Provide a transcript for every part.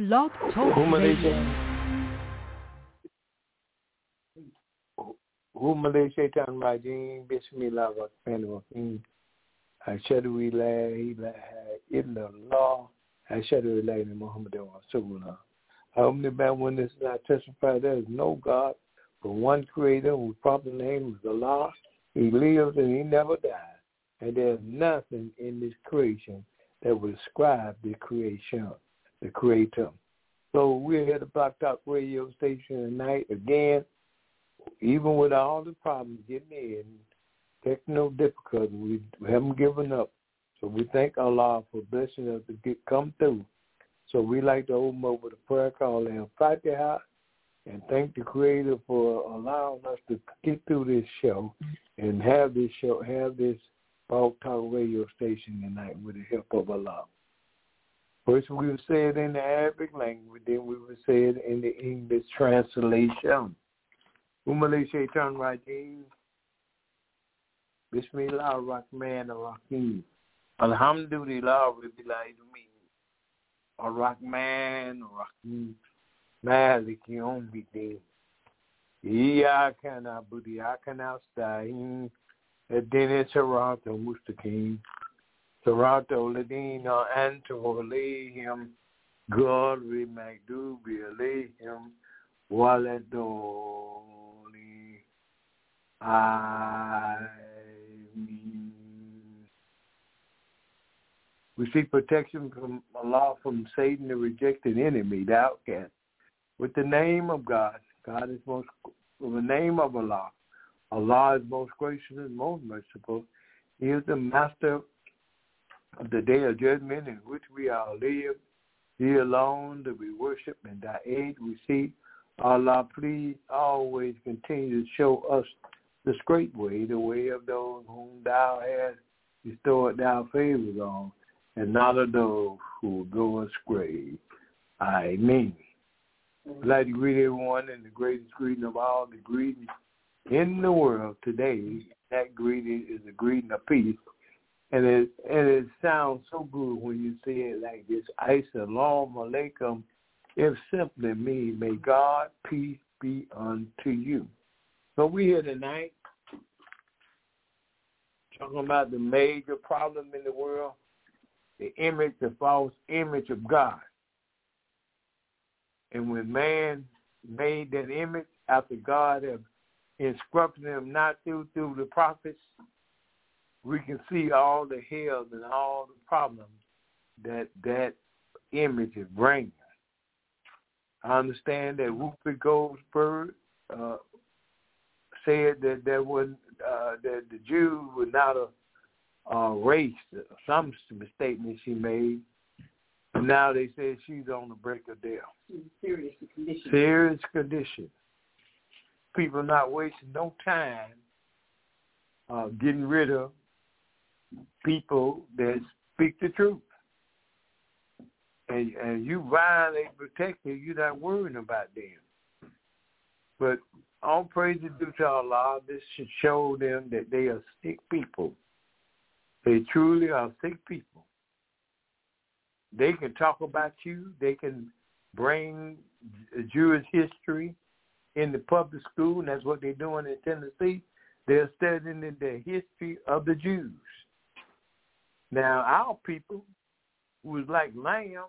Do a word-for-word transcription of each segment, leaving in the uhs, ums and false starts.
Blog Talk Radio. Humale Shaitan Rajim, Bismillah Rahman Rahim. Ashadu ilahi ilaha illallah. Ashadu ilahi Muhammadan Rasulullah. I only bear witness and I testify there is no God but one Creator whose proper name is Allah. He lives and he never dies. And there's nothing in this creation that will describe the creation, the Creator. So we're here at the Block Talk Radio Station tonight again. Even with all the problems getting in, technical difficulties, we haven't given up. So we thank Allah for blessing us to get come through. So we like to open up with a prayer call and Fatiha and thank the Creator for allowing us to get through this show and have this show, have this Blog Talk Radio Station tonight with the help of Allah. First we would say it in the Arabic language, then we would say it in the English translation. Umale Shaitan Rajim. Bismillah ar-Rahman ar-Rahim. Alhamdulillah Rabbil Alamin. Ar-Rahman ar-Rahim. Malik Yawm Bid-Din. Iyyaka na'budu wa iyyaka nasta'in. Ihdina as-sirata al-mustaqim. Sirata alladhina an'amta alayhim. Ghayril maghdubi alayhim waladdallin. Amen. We seek protection from Allah from Satan, the rejected enemy, the outcast. With the name of God, God is most, with the name of Allah, Allah is most gracious and most merciful. He is the master of the day of judgment in which we all live. He alone that we worship and thy aid we seek. Allah, please always continue to show us the straight way, the way of those whom thou hast bestowed thy favors on, and not of those who go astray. Amen. I'd like to greet everyone in the greatest greeting of all the greetings in the world today. That greeting is a greeting of peace. And it, and it sounds so good when you say it like this. Assalamu alaikum. It simply means, may God peace be unto you. So we're here tonight talking about the major problem in the world, the image, the false image of God. And when man made that image after God had instructed him not to through the prophets, we can see all the hells and all the problems that that image is bringing. I understand that Whoopi Goldberg uh, said that there was uh, that the Jews were not a, a race. Some statement she made. And now they say she's on the brink of death. Serious condition. Serious condition. People not wasting no time uh, getting rid of people that speak the truth. And, and you violate protected, you're not worrying about them. But all praise is due to Allah. This should show them that they are sick people. They truly are sick people. They can talk about you. They can bring Jewish history in the public school, and that's what they're doing in Tennessee. They're studying the history of the Jews. Now, our people, who is like lambs,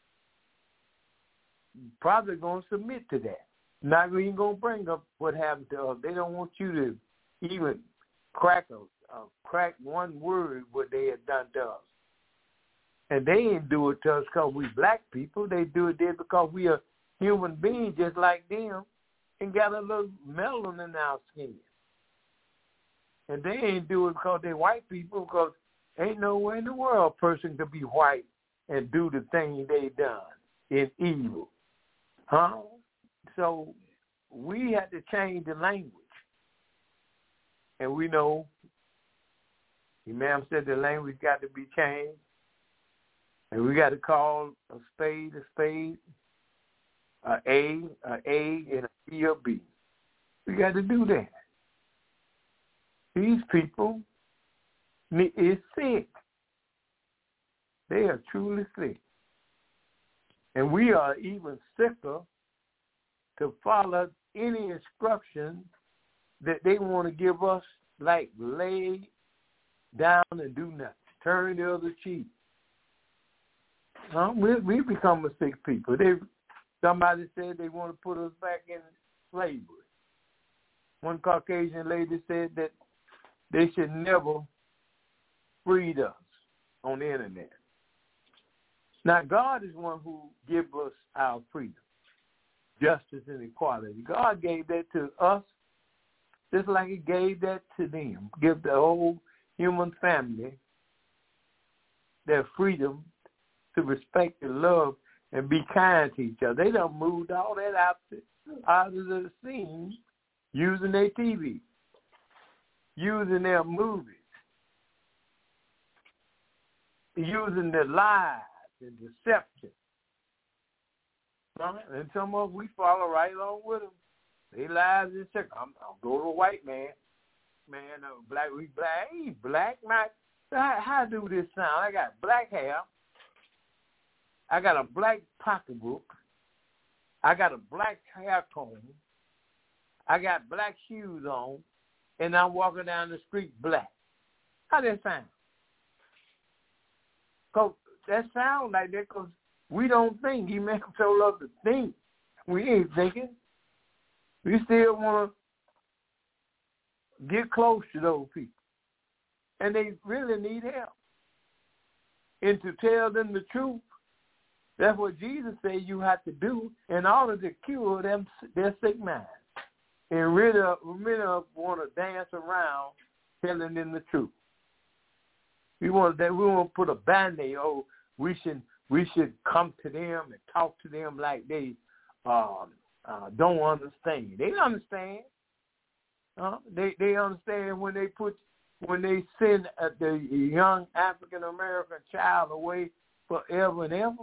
probably going to submit to that. Not even going to bring up what happened to us. They don't want you to even crack a, uh, crack one word what they had done to us. And they didn't do it to us because we black people. They do it there because we are human beings just like them and got a little melanin in our skin. And they ain't do it because they white people, because ain't no way in the world a person could be white and do the thing they done in evil. Huh? So we had to change the language. And we know, Imam said the language got to be changed. And we got to call a spade a spade, a A, a A, and a B a B. We got to do that. These people is sick. They are truly sick. And we are even sicker to follow any instruction that they want to give us, like lay down and do nothing, turn the other cheek. Huh? We we become a sick people. They somebody said they want to put us back in slavery. One Caucasian lady said that they should never free us on the internet. Now, God is one who gives us our freedom, justice, and equality. God gave that to us just like he gave that to them. Give the whole human family their freedom to respect and love and be kind to each other. They done moved all that out, out of the scene using their T V, using their movies, using their lies and deception. Right? And some of us, we follow right along with them. They lies and deception. I'm, I'll go to a white man. Man, uh, black, we black, he black, my, how, how do this sound? I got black hair. I got a black pocketbook. I got a black hair comb. I got black shoes on, and I'm walking down the street black. How that sound? Cause that sound like that because we don't think. He made us so love to think. We ain't thinking. We still want to get close to those people. And they really need help. And to tell them the truth, that's what Jesus said you have to do in order to cure them their sick minds. And rid of, rid of want to dance around telling them the truth. We want that. We want to put a band-aid. Oh, we should we should come to them and talk to them like they um, uh, don't understand. They understand. Uh, they they understand when they put when they send uh, the young African American child away forever and ever.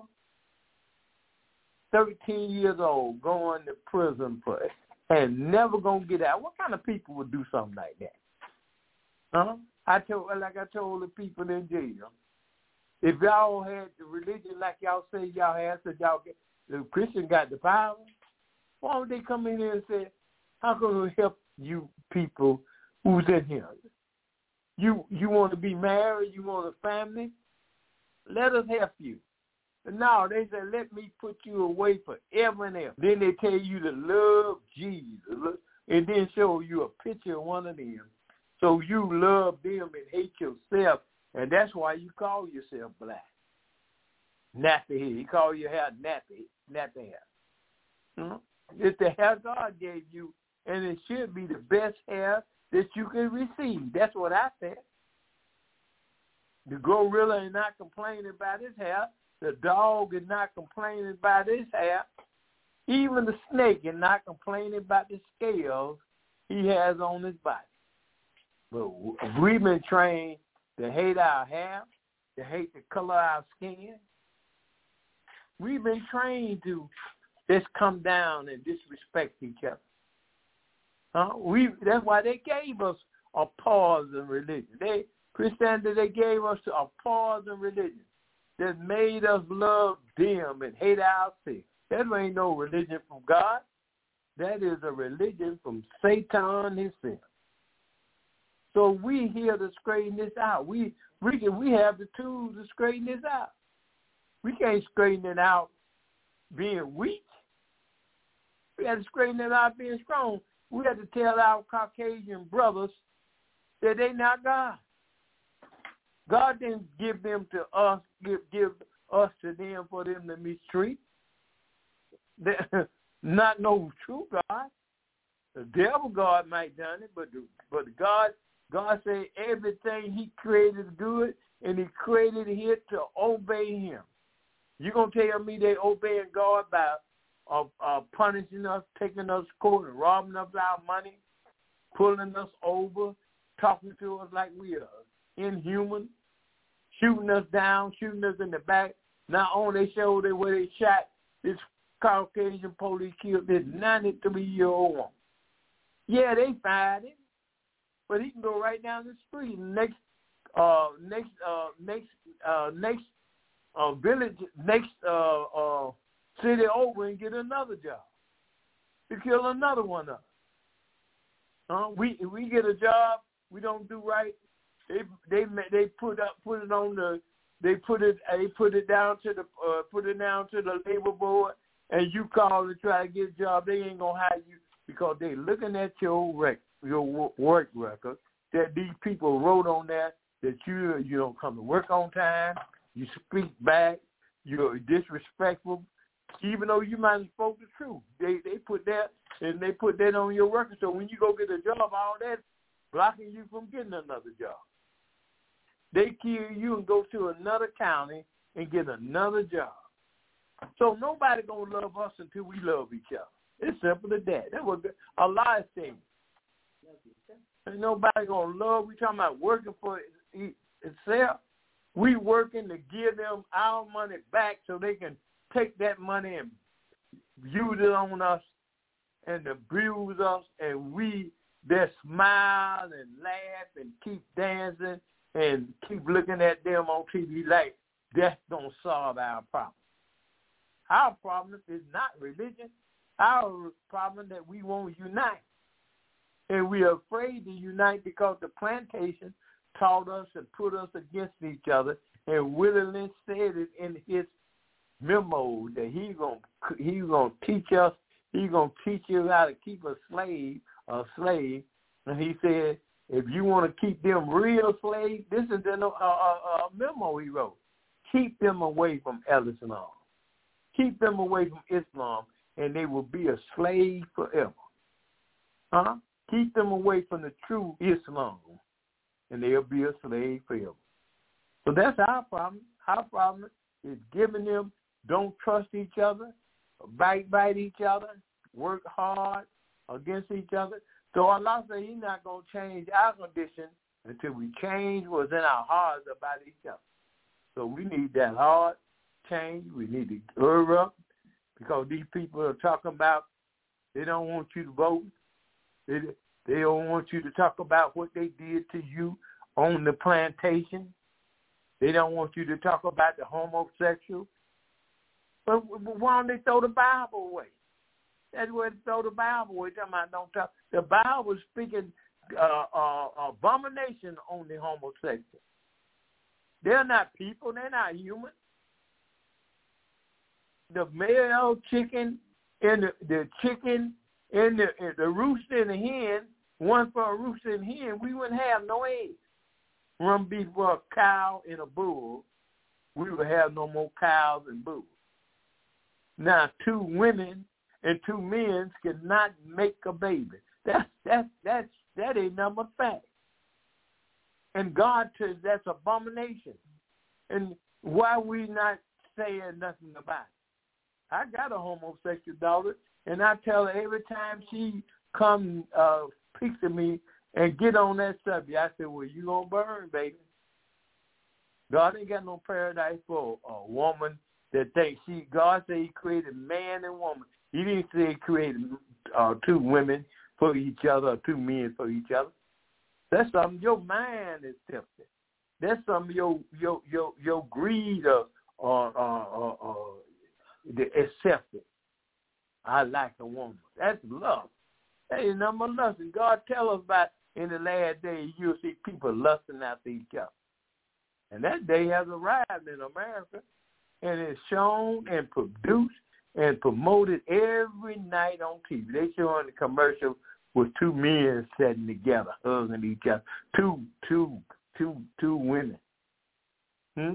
Thirteen years old, going to prison for it, and never gonna get out. What kind of people would do something like that? Huh? I told, like I told the people in jail, if y'all had the religion like y'all say y'all had, so y'all get, the Christian got the power, why would they come in here and say, how can we help you people who's in here? You you want to be married, you want a family? Let us help you. But no, they said, let me put you away forever and ever. Then they tell you to love Jesus and then show you a picture of one of them. So you love them and hate yourself, and that's why you call yourself black. Nappy hair. You call your hair nappy, nappy hair. Hmm? It's the hair God gave you, and it should be the best hair that you can receive. That's what I said. The gorilla is not complaining about his hair. The dog is not complaining about his hair. Even the snake is not complaining about the scales he has on his body. But we've been trained to hate our hair, to hate the color of our skin. We've been trained to just come down and disrespect each other. Huh? We that's why they gave us a pause in religion. They Christianity they gave us a pause in religion that made us love them and hate ourselves. That ain't no religion from God. That is a religion from Satan himself. So we here to straighten this out. We we can, we have the tools to straighten this out. We can't straighten it out being weak. We have to straighten it out being strong. We have to tell our Caucasian brothers that they not God. God didn't give them to us, give give us to them for them to mistreat. Not no true God. The devil God might done it, but the, but God God said everything he created is good, and he created it to obey him. You going to tell me they obeying God by uh, uh, punishing us, taking us to court, and robbing us our money, pulling us over, talking to us like we are inhuman, shooting us down, shooting us in the back. Not only they showed it where they shot this Caucasian police killed this ninety-three-year-old woman. Yeah, they fired him. But he can go right down the street. Next, uh, next, uh, next, uh, next uh, village, next uh, uh, city over and get another job to kill another one up. Uh, we we get a job we don't do right. They they they put up put it on the they put it they put it down to the uh, put it down to the labor board, and you call to try to get a job. They ain't gonna hire you because they looking at your rec, your work record that these people wrote on there that you you don't come to work on time, you speak back, you're disrespectful, even though you might have spoke the truth. They they put that and they put that on your record. So when you go get a job, all that blocking you from getting another job. They kill you and go to another county and get another job. So nobody gonna love us until we love each other. It's simple as that. That's what Allah is saying. Ain't nobody gonna love. We talking about working for itself. We working to give them our money back so they can take that money and use it on us and abuse us, and we just smile and laugh and keep dancing and keep looking at them on T V like that's gonna solve our problem. Our problem is not religion. Our problem is that we won't unite. And we are afraid to unite because the plantation taught us and put us against each other, and Willie Lynch said it in his memo that he's gonna he's gonna teach us, he's gonna teach you how to keep a slave, a slave. And he said, if you want to keep them real slaves, this is the uh, uh, uh, memo he wrote. Keep them away from Islam. Keep them away from Islam, and they will be a slave forever. Huh? Keep them away from the true Islam, and they'll be a slave forever. So that's our problem. Our problem is giving them, don't trust each other, bite bite each other, work hard against each other. So Allah said he's not going to change our condition until we change what's in our hearts about each other. So we need that hard change. We need to hurry up because these people are talking about they don't want you to vote. They, they don't want you to talk about what they did to you on the plantation. They don't want you to talk about the homosexual. But why don't they throw the Bible away? That's where they throw the Bible away. Talking about don't talk. The Bible is speaking uh, uh, abomination on the homosexual. They're not people. They're not human. The male chicken and the, the chicken and the, and the rooster and the hen, one for a rooster and hen, we wouldn't have no eggs. One beef for a cow and a bull, we would have no more cows and bulls. Now, two women and two men cannot make a baby. That's that's that's that ain't number fact. And God says that's abomination. And why we not saying nothing about it? I got a homosexual daughter, and I tell her every time she come uh, speak to me and get on that subject, I say, well, you gonna burn, baby. God ain't got no paradise for a woman that thinks she, God said he created man and woman. He didn't say he created uh, two women for each other or two men for each other. That's something your mind is tempted. That's something your your your your greed or or, or, or, or accepted. I like a woman. That's love. That ain't nothing but lust. And God tell us about in the last days you'll see people lusting after each other. And that day has arrived in America, and it's shown and produced and promoted every night on T V. They showing the commercial with two men sitting together, hugging each other, two, two, two, two women. Hmm?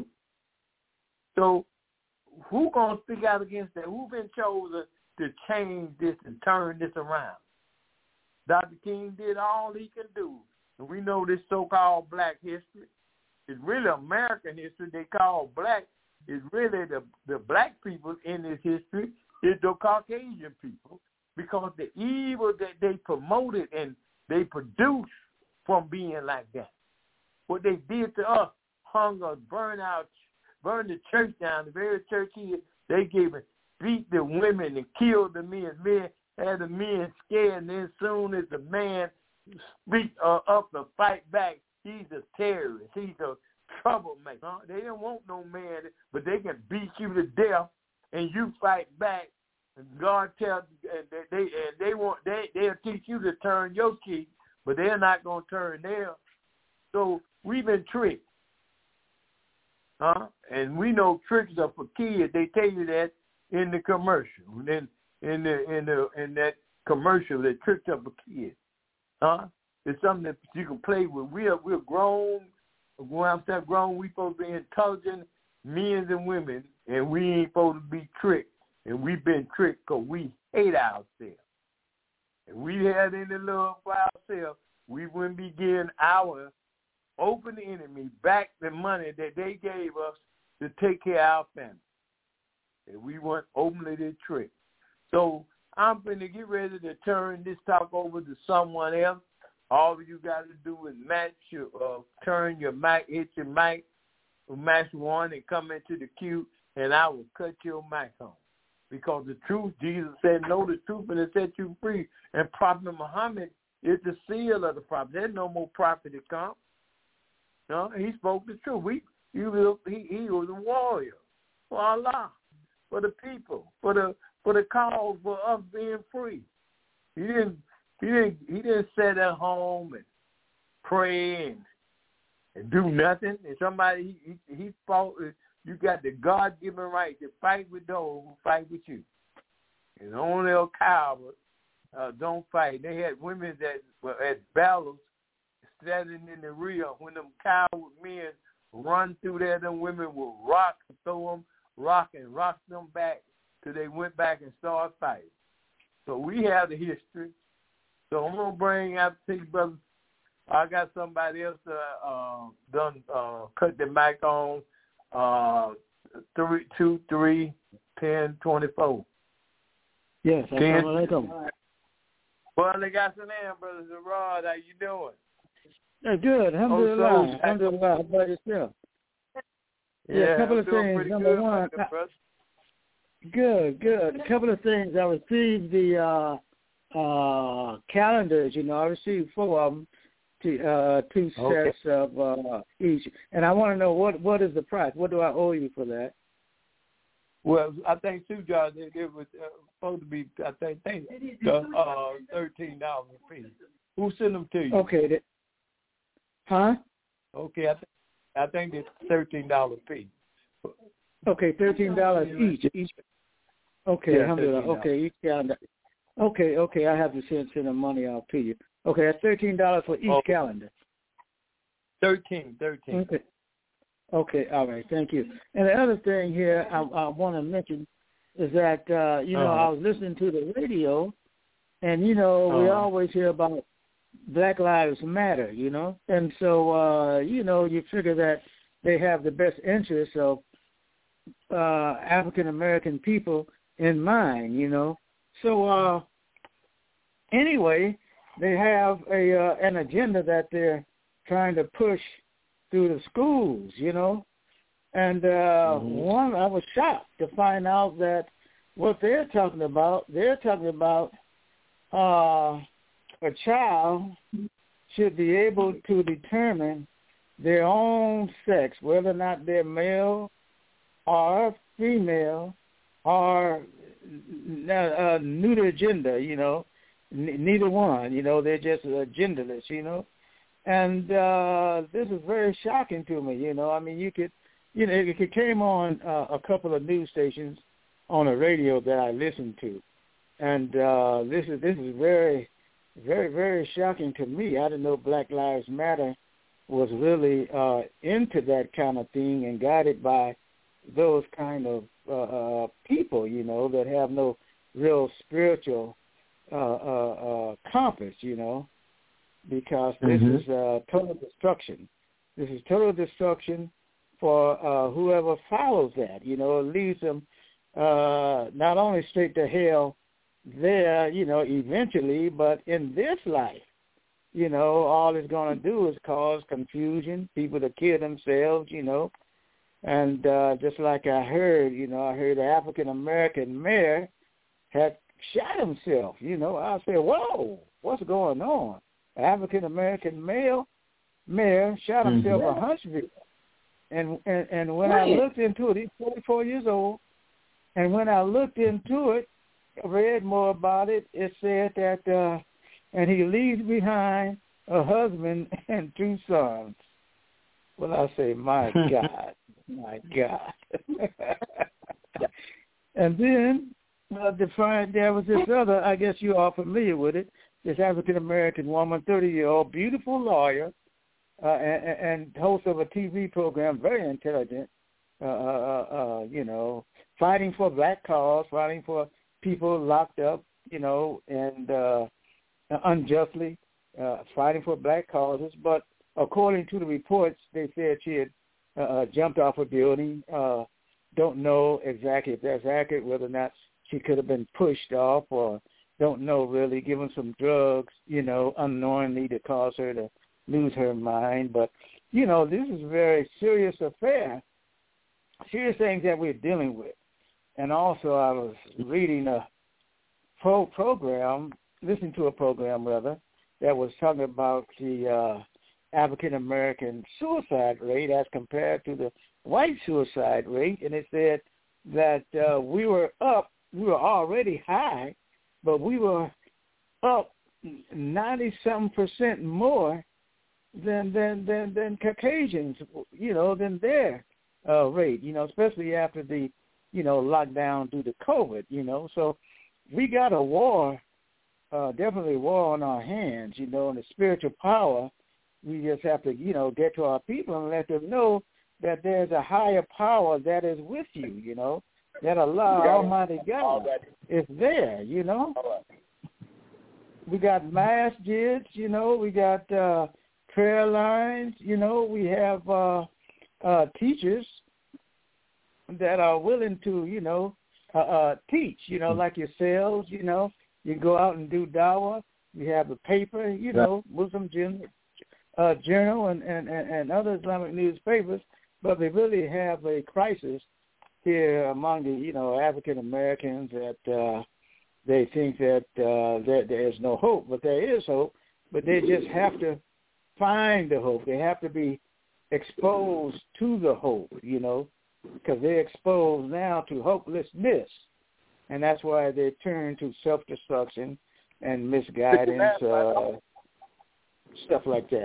So who gonna speak out against that? Who been chosen to change this and turn this around? Doctor King did all he can do. And we know this so-called black history. It's really American history. They call black. It's really the, the black people in this history. It's the Caucasian people. Because the evil that they promoted and they produced from being like that. What they did to us, hung us, burned out, burned the church down, the very church here, they gave it, beat the women and killed the men. Men had the men scared, and then soon as the man speak uh, up and fight back, he's a terrorist. He's a troublemaker. Huh? They don't want no man, but they can beat you to death and you fight back, and God tells they they they want they they'll teach you to turn your cheek, but they're not gonna turn theirs. So we've been tricked, huh? And we know tricks are for kids. They tell you that in the commercial, in in the in the in that commercial, they tricked up a kid, huh? It's something that you can play with. We're we're grown. When I'm saying grown, we supposed to be intelligent men and women, and we ain't supposed to be tricked. And we've been tricked because we hate ourselves. If we had any love for ourselves, we wouldn't be giving our open enemy back the money that they gave us to take care of our family. If we weren't openly tricked. So I'm going to get ready to turn this talk over to someone else. All you got to do is match your, uh, turn your mic, hit your mic, match one and come into the queue, and I will cut your mic on. Because the truth, Jesus said, know the truth and it set you free. And Prophet Muhammad is the seal of the prophet. There's no more prophet to come. No, he spoke the truth. We, he, was, he, he was a warrior for Allah, for the people, for the for the cause for us being free. He didn't he didn't he didn't sit at home and pray and, and do nothing. And somebody he he, he fought. You got the God-given right to fight with those who fight with you. And only a coward uh, don't fight. They had women that were at battles standing in the rear. When them coward men run through there, them women will rock, throw them, rock, and rock them back till they went back and started fighting. So we have the history. So I'm going to bring out to you, brother. I got somebody else uh, uh, done uh, cut the mic on. Uh, three, two, three, ten, twenty-four. Yes, ten. Assalamualaikum. Well, they got some name, brother Rod. How you doing? Yeah, good. Alhamdulillah. Oh, so, Alhamdulillah. How about yourself? Yeah, yeah, a couple of doing things. Number good, one, I, good, good. A couple of things. I received the uh, uh, calendars. You know, I received four of them. Two, uh, two okay. sets of uh, each, and I want to know what what is the price? What do I owe you for that? Well, I think too, John, it, it was uh, supposed to be. I think, think the, uh, thirteen dollars a piece. Who sent them to you? Okay, that, huh? Okay, I, th- I think it's thirteen dollars a piece. Okay, thirteen dollars each. Each. Okay, yeah, alhamdulillah. Okay, each calendar. Okay, okay, I have to send send the money out to you. Okay, that's thirteen dollars for each oh. calendar. Thirteen, thirteen. Okay. Okay, all right, thank you. And the other thing here I, I want to mention is that uh, you know uh-huh. I was listening to the radio, and you know uh-huh. we always hear about Black Lives Matter, you know, and so uh, you know you figure that they have the best interests of uh, African American people in mind, you know. So uh, anyway. They have a uh, an agenda that they're trying to push through the schools, you know. And uh, mm-hmm. one, I was shocked to find out that what they're talking about, they're talking about uh, a child should be able to determine their own sex, whether or not they're male or female or uh, neuter gender, you know. Neither one, you know, they're just uh, genderless, you know. And uh, this is very shocking to me, you know. I mean, you could, you know, it came on uh, a couple of news stations on the radio that I listened to. And uh, this is this is very, very, very shocking to me. I didn't know Black Lives Matter was really uh, into that kind of thing and guided by those kind of uh, uh, people, you know, that have no real spiritual Uh, uh, uh, compass, you know, because this mm-hmm. is uh, total destruction. This is total destruction for uh, whoever follows that, you know, it leads them uh, not only straight to hell there, you know, eventually, but in this life, you know, all it's going to do is cause confusion, people to kill themselves, you know, and uh, just like I heard, you know, I heard an African-American mayor had shot himself, you know. I said, whoa, what's going on? African-American male mayor shot himself mm-hmm. in Huntsville. And, and and when right. I looked into it, he's forty-four years old, And when I looked into it, read more about it, it said that, uh, and he leaves behind a husband and two sons. Well, I say, my God, my God. And then uh, defined, there was this other, I guess you are familiar with it, this African-American woman, thirty-year-old, beautiful lawyer, uh, and, and host of a T V program, very intelligent, uh, uh, uh, you know, fighting for black cause, fighting for people locked up, you know, and uh, unjustly uh, fighting for black causes. But according to the reports, they said she had uh, jumped off a building. Uh, don't know exactly if that's accurate, whether or not she could have been pushed off, or don't know really, given some drugs, you know, unknowingly to cause her to lose her mind. But, you know, this is a very serious affair, serious things that we're dealing with. And also I was reading a pro program, listening to a program, rather, that was talking about the uh, African-American suicide rate as compared to the white suicide rate. And it said that uh, we were up, we were already high, but we were up ninety-some percent more than, than, than, than Caucasians, you know, than their uh, rate, you know, especially after the, you know, lockdown due to COVID, you know. So we got a war, uh, definitely a war on our hands, you know, and the spiritual power. We just have to, you know, get to our people and let them know that there's a higher power that is with you, you know, that Allah, Almighty God, is there, you know. We got masjids, you know, we got uh, prayer lines, you know, we have uh, uh, teachers that are willing to, you know, uh, uh, teach, you know, like yourselves, you know, you go out and do dawah. We have a paper, you know, Muslim Journal, uh, Journal and, and, and other Islamic newspapers, but they really have a crisis here among the, you know, African Americans that uh, they think that uh, there, there is no hope, but there is hope, but they just have to find the hope. They have to be exposed to the hope, you know, because they're exposed now to hopelessness, and that's why they turn to self-destruction and misguidance, uh, stuff like that.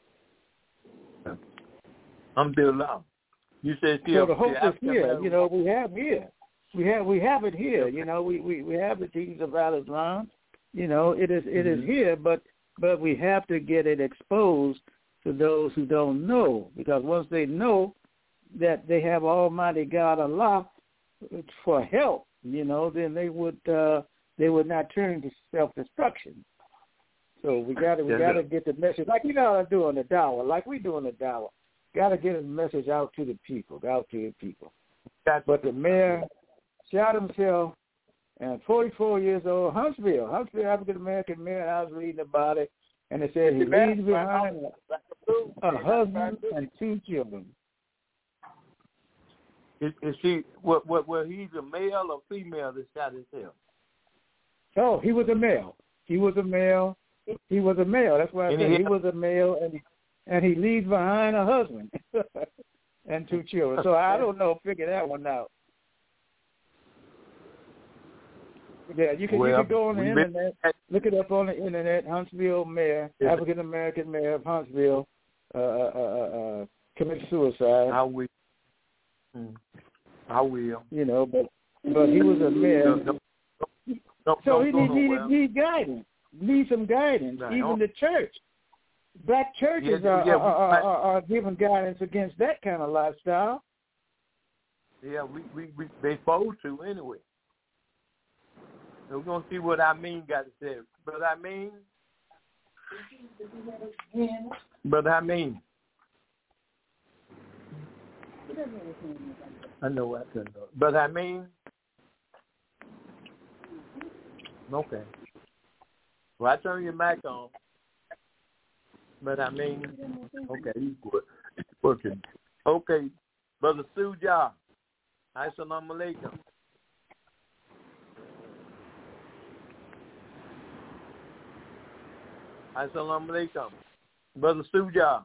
I'm still loud. You said still. So the hope is here. You know, we have here. We have we have it here. You know, we, we, we have the teachings of Al-Islam. You know, it is it is here, but but we have to get it exposed to those who don't know, because once they know that they have Almighty God Allah for help, you know, then they would uh, they would not turn to self-destruction. So we got to we got to get the message, like you know, doing the dawah, like we doing the dawah. Got to get a message out to the people, out to the people. But the mayor shot himself, and forty-four years old, Huntsville, Huntsville African-American mayor, I was reading about it, and it said he leaves behind a, a husband and two children. Is, is she, what, what, well, he's a male or female that shot himself? Oh, he was a male. He was a male. He was a male. That's why I said he was a male, and he, and he leaves behind a husband and two children. So I don't know, figure that one out. Yeah, you can, well, you can go on the internet, look it up on the internet, Huntsville mayor, African-American mayor of Huntsville, uh, uh, uh, uh, committed suicide. I will. I will. You know, but but he was a mayor. No, no, no, so he needs need, need guidance, need some guidance, no, even the church. Black churches yeah, are, yeah, are, are, are, are giving guidance against that kind of lifestyle. Yeah, we, we, we they supposed to anyway. So we're going to see what I mean got to say. But I mean, but I mean, I know I couldn't know. But I mean, okay. Well, I turn your mic on. But I mean, okay, he's working. Okay, Brother Suja, assalamu alaikum. Assalamu alaikum. Brother Suja.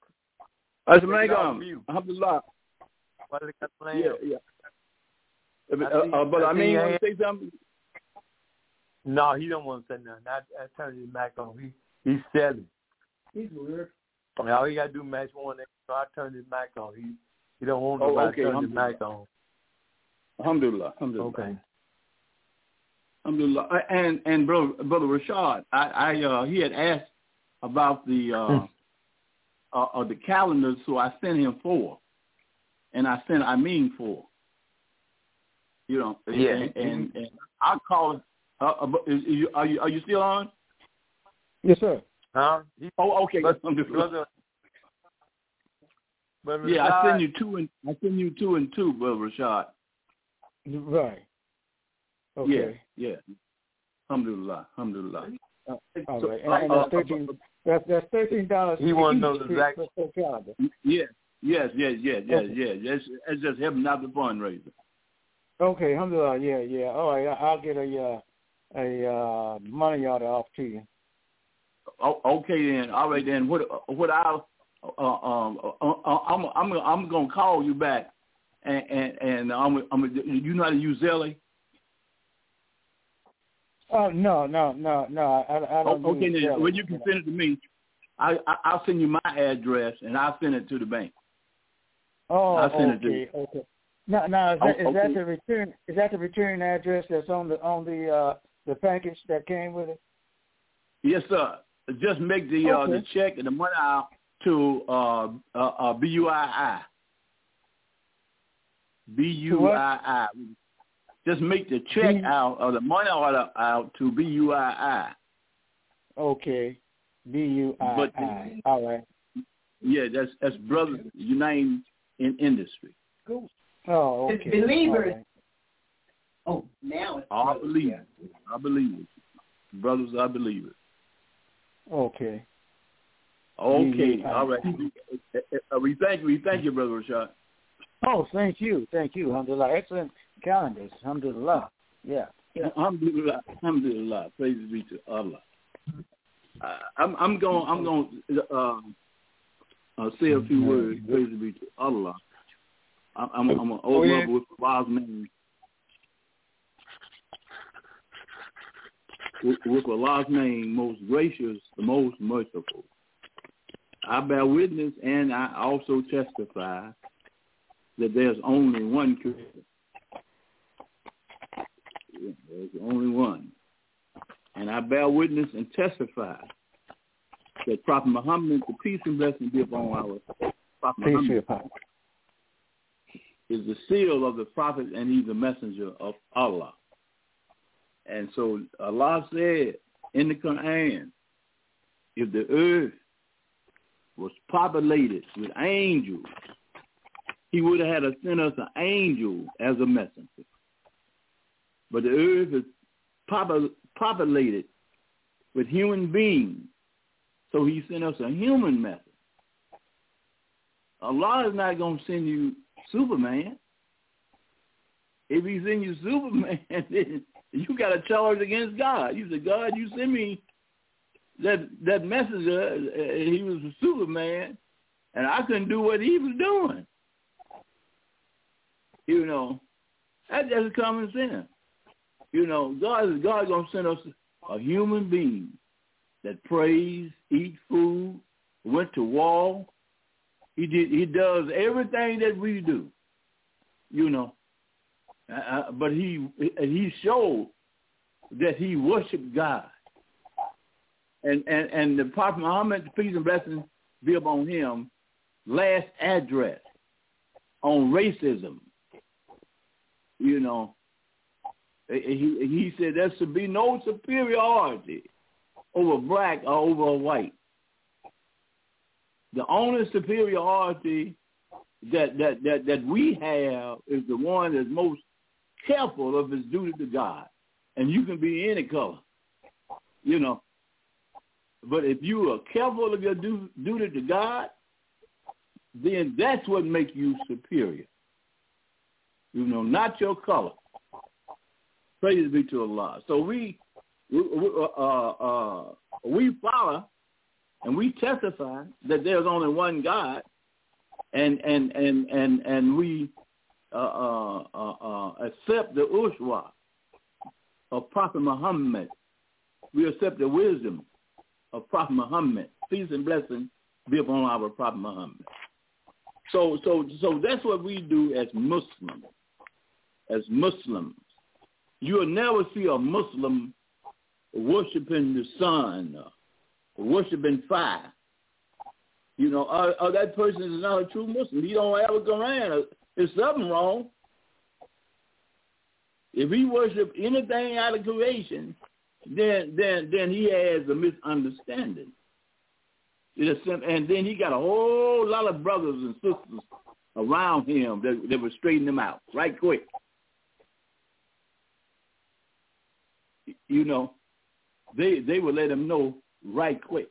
Assalamu alaikum. Alhamdulillah. Yeah, yeah. Uh, uh, but I, I mean, you want to say something? No, he don't want to say nothing. I, I turned his mic on. He he's selling. He's weird. I mean, all he got to do match one, so I turned his mic on. He he don't want nobody oh, okay. to turn his mic on. Alhamdulillah. Alhamdulillah. Okay. Alhamdulillah. And and brother brother Rashad, I, I uh, he had asked about the uh, uh, uh, the calendars, so I sent him four, and I sent I mean four. You know. Yeah. And, and, and I call it. Uh, uh, is, is you, are you are you still on? Yes, sir. Huh? He, Oh, okay. but, brother, but yeah, Rashad, I send you two and I send you two and two, brother Rashad. Right. Okay. Yeah, yeah. Alhamdulillah, alhamdulillah. Uh, all So, right. And, and uh, that's thirteen. That's that's thirteen dollars. He want to know the exact. Yes, yes, yes, yes, yes, yes. It's, it's just helping out the fundraiser. Okay, alhamdulillah. Yeah, yeah. All right, I'll get a uh, a uh, money order off to you. Oh, okay then. All right then. What what I'll uh, um uh, I'm I'm I'm gonna call you back, and and, and I'm I'm you know how to use Zelle? Oh no no no no I, I don't. Oh, okay use then. Zelle. Well, you can send it to me. I, I I'll send you my address and I'll send it to the bank. Oh, I'll send okay, it to you. okay. Now, now is that, Oh, is that okay. the return? Is that the return address that's on the on the uh, the package that came with it? Yes, sir. Just make the uh, Okay. the check and the money out to uh, uh, uh, B U I I. B U I I. Just make the check B- out or the money order out to B U I I. Okay. B U I I. All right. Yeah, that's that's Brothers United in Industry. Cool. Oh, It's okay. believers. All right. Oh, now it's I brothers, believe yeah. it. I believe it. Brothers, I believe it. Okay. Okay, B U I I. all right. Uh, we thank you. We thank you, Brother Rashad. Oh, thank you. Thank you. Alhamdulillah. Excellent calendars. Alhamdulillah. Yeah. Yeah. Alhamdulillah. Alhamdulillah. Praise be to Allah. Uh, I'm, I'm going. I'm going to uh, uh, say a few words. Praise be to Allah. I'm, I'm, I'm going to open Oh, yeah. up with Allah's name. With, with Allah's name, most gracious, the most merciful. I bear witness and I also testify that there's only one Creator. Yeah, there's only one. And I bear witness and testify that Prophet Muhammad, the peace and blessing be upon our Prophet Peace be Muhammad, upon you. is the seal of the prophet and he's the messenger of Allah. And so Allah said in the Quran, if the earth was populated with angels, he would have had to send us an angel as a messenger. But the earth is popul- populated with human beings, so he sent us a human messenger. Allah is not going to send you Superman. If he sends you Superman, then you got a charge against God. You say, God, you send me that that messenger. Uh, he was a Superman, and I couldn't do what he was doing. You know, that's just common sense. You know, God is God gonna send us a human being that prays, eats food, went to war. He did. He does everything that we do. You know, uh, but he he showed that he worshipped God. And and and the Prophet Muhammad, peace and blessings be upon him, last address on racism. You know, he he said there should be no superiority over black or over white. The only superiority that that that that we have is the one that's most careful of his duty to God. And you can be any color, you know. But if you are careful of your du- duty to God, then that's what makes you superior. You know, not your color. Praise be to Allah. So we we, uh, uh, we follow and we testify that there's only one God, and and and and and we uh, uh, uh, uh, accept the uswa of Prophet Muhammad. We accept the wisdom of Prophet Muhammad. Peace and blessing be upon our Prophet Muhammad. So, so, so that's what we do as Muslims. As Muslims, you will never see a Muslim worshiping the sun, or worshiping fire. You know, oh, oh, that person is not a true Muslim. He don't have a Quran. There's something wrong. If he worships anything out of creation, then then then he has a misunderstanding. And then he got a whole lot of brothers and sisters around him that, that would straighten him out right quick. You know, they they would let him know right quick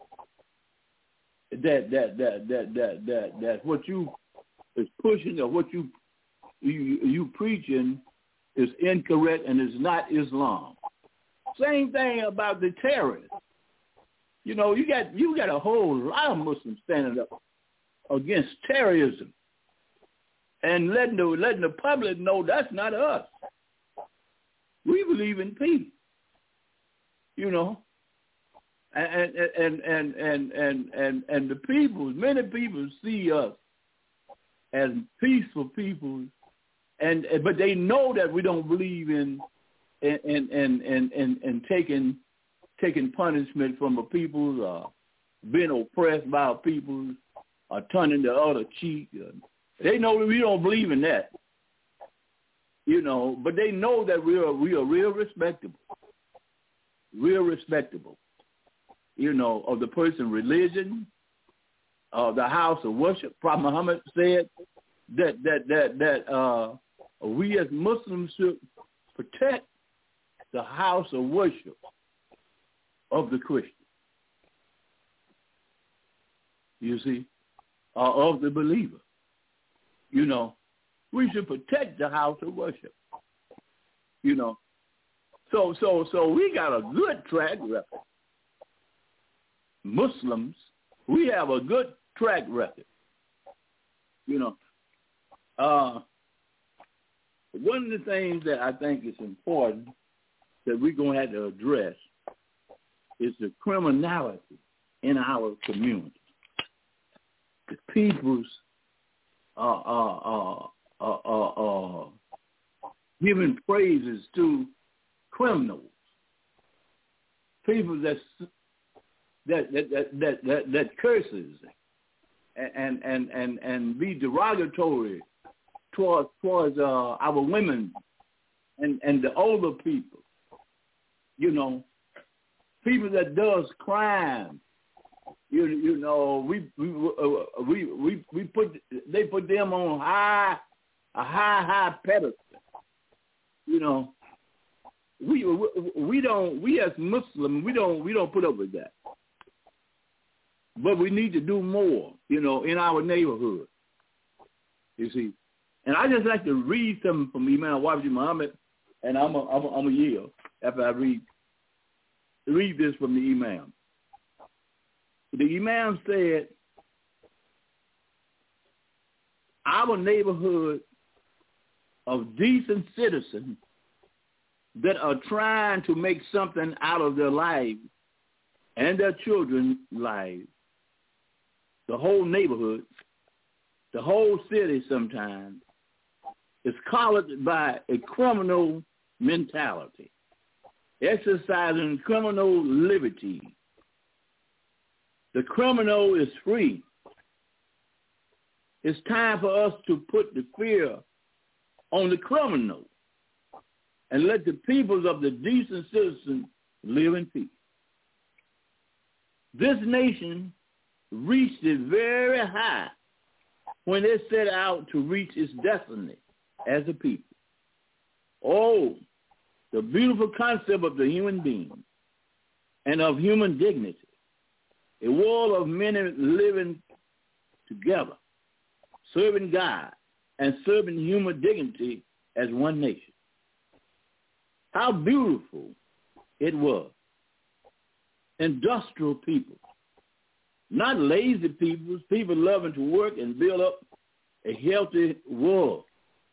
that that that that that that, that what you is pushing or what you you you preaching is incorrect and is not Islam. Same thing about the terrorists. You know, you got you got a whole lot of Muslims standing up against terrorism and letting the letting the public know that's not us. We believe in peace. You know, and and and and and and and the people, many people see us as peaceful people, and but they know that we don't believe in in in in in, in taking taking punishment from a people, uh, being oppressed by a people, or turning the other cheek. They know we don't believe in that. You know, but they know that we are we are real respectable. Real respectable, you know, of the person's religion, of the house of worship. Prophet Muhammad said that that that that uh, we as Muslims should protect the house of worship of the Christian. You see, uh, of the believer. You know, we should protect the house of worship. You know. So, so, so we got a good track record. Muslims, we have a good track record. You know, uh, one of the things that I think is important that we're going to have to address is the criminality in our community. The people's uh, uh, uh, uh, uh, uh, giving praises to criminals, people that that that that that, that, that curses and and and and be derogatory towards towards uh, our women and and the older people, you know, people that does crime, you you know, we we uh, we we we put they put them on high a high high pedestal, you know. We we don't we as Muslims we don't we don't put up with that, but we need to do more, you know, in our neighborhood. You see, and I just like to read something from Imam Wafdi Muhammad, and I'm a, I'm a, I'm a yield after I read read this from the Imam. The Imam said, "Our neighborhood of decent citizens that are trying to make something out of their lives and their children's lives, the whole neighborhood, the whole city sometimes, is colored by a criminal mentality, exercising criminal liberty. The criminal is free. It's time for us to put the fear on the criminal and let the peoples of the decent citizens live in peace. This nation reached it very high when it set out to reach its destiny as a people. Oh, the beautiful concept of the human being and of human dignity, a world of men living together, serving God and serving human dignity as one nation. How beautiful it was. Industrial people, not lazy people, people loving to work and build up a healthy world.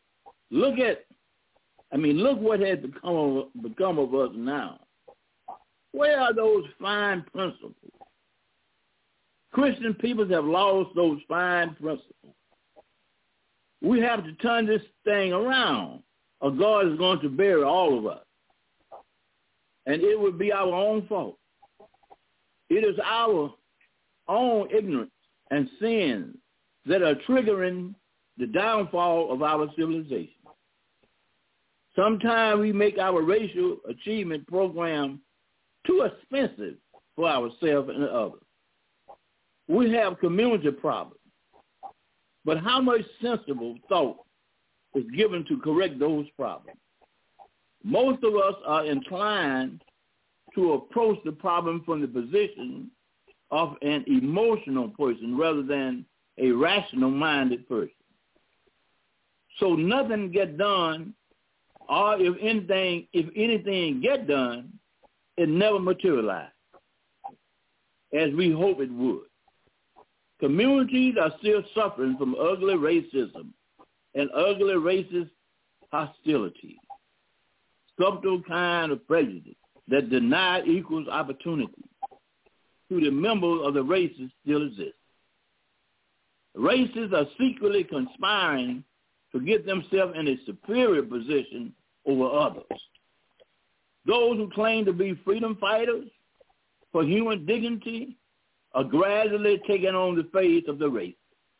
Look at, I mean, look what has become of, become of us now. Where are those fine principles? Christian peoples have lost those fine principles. We have to turn this thing around, or God is going to bury all of us. And it would be our own fault. It is our own ignorance and sins that are triggering the downfall of our civilization. Sometimes we make our racial achievement program too expensive for ourselves and others. We have community problems, but how much sensible thought is given to correct those problems? Most of us are inclined to approach the problem from the position of an emotional person rather than a rational-minded person. So nothing get done, or if anything, if anything get done, it never materialized as we hope it would. Communities are still suffering from ugly racism and ugly racist hostility, subtle kind of prejudice that deny equal opportunity to the members of the races still exist. Races are secretly conspiring to get themselves in a superior position over others. Those who claim to be freedom fighters for human dignity are gradually taking on the face of the race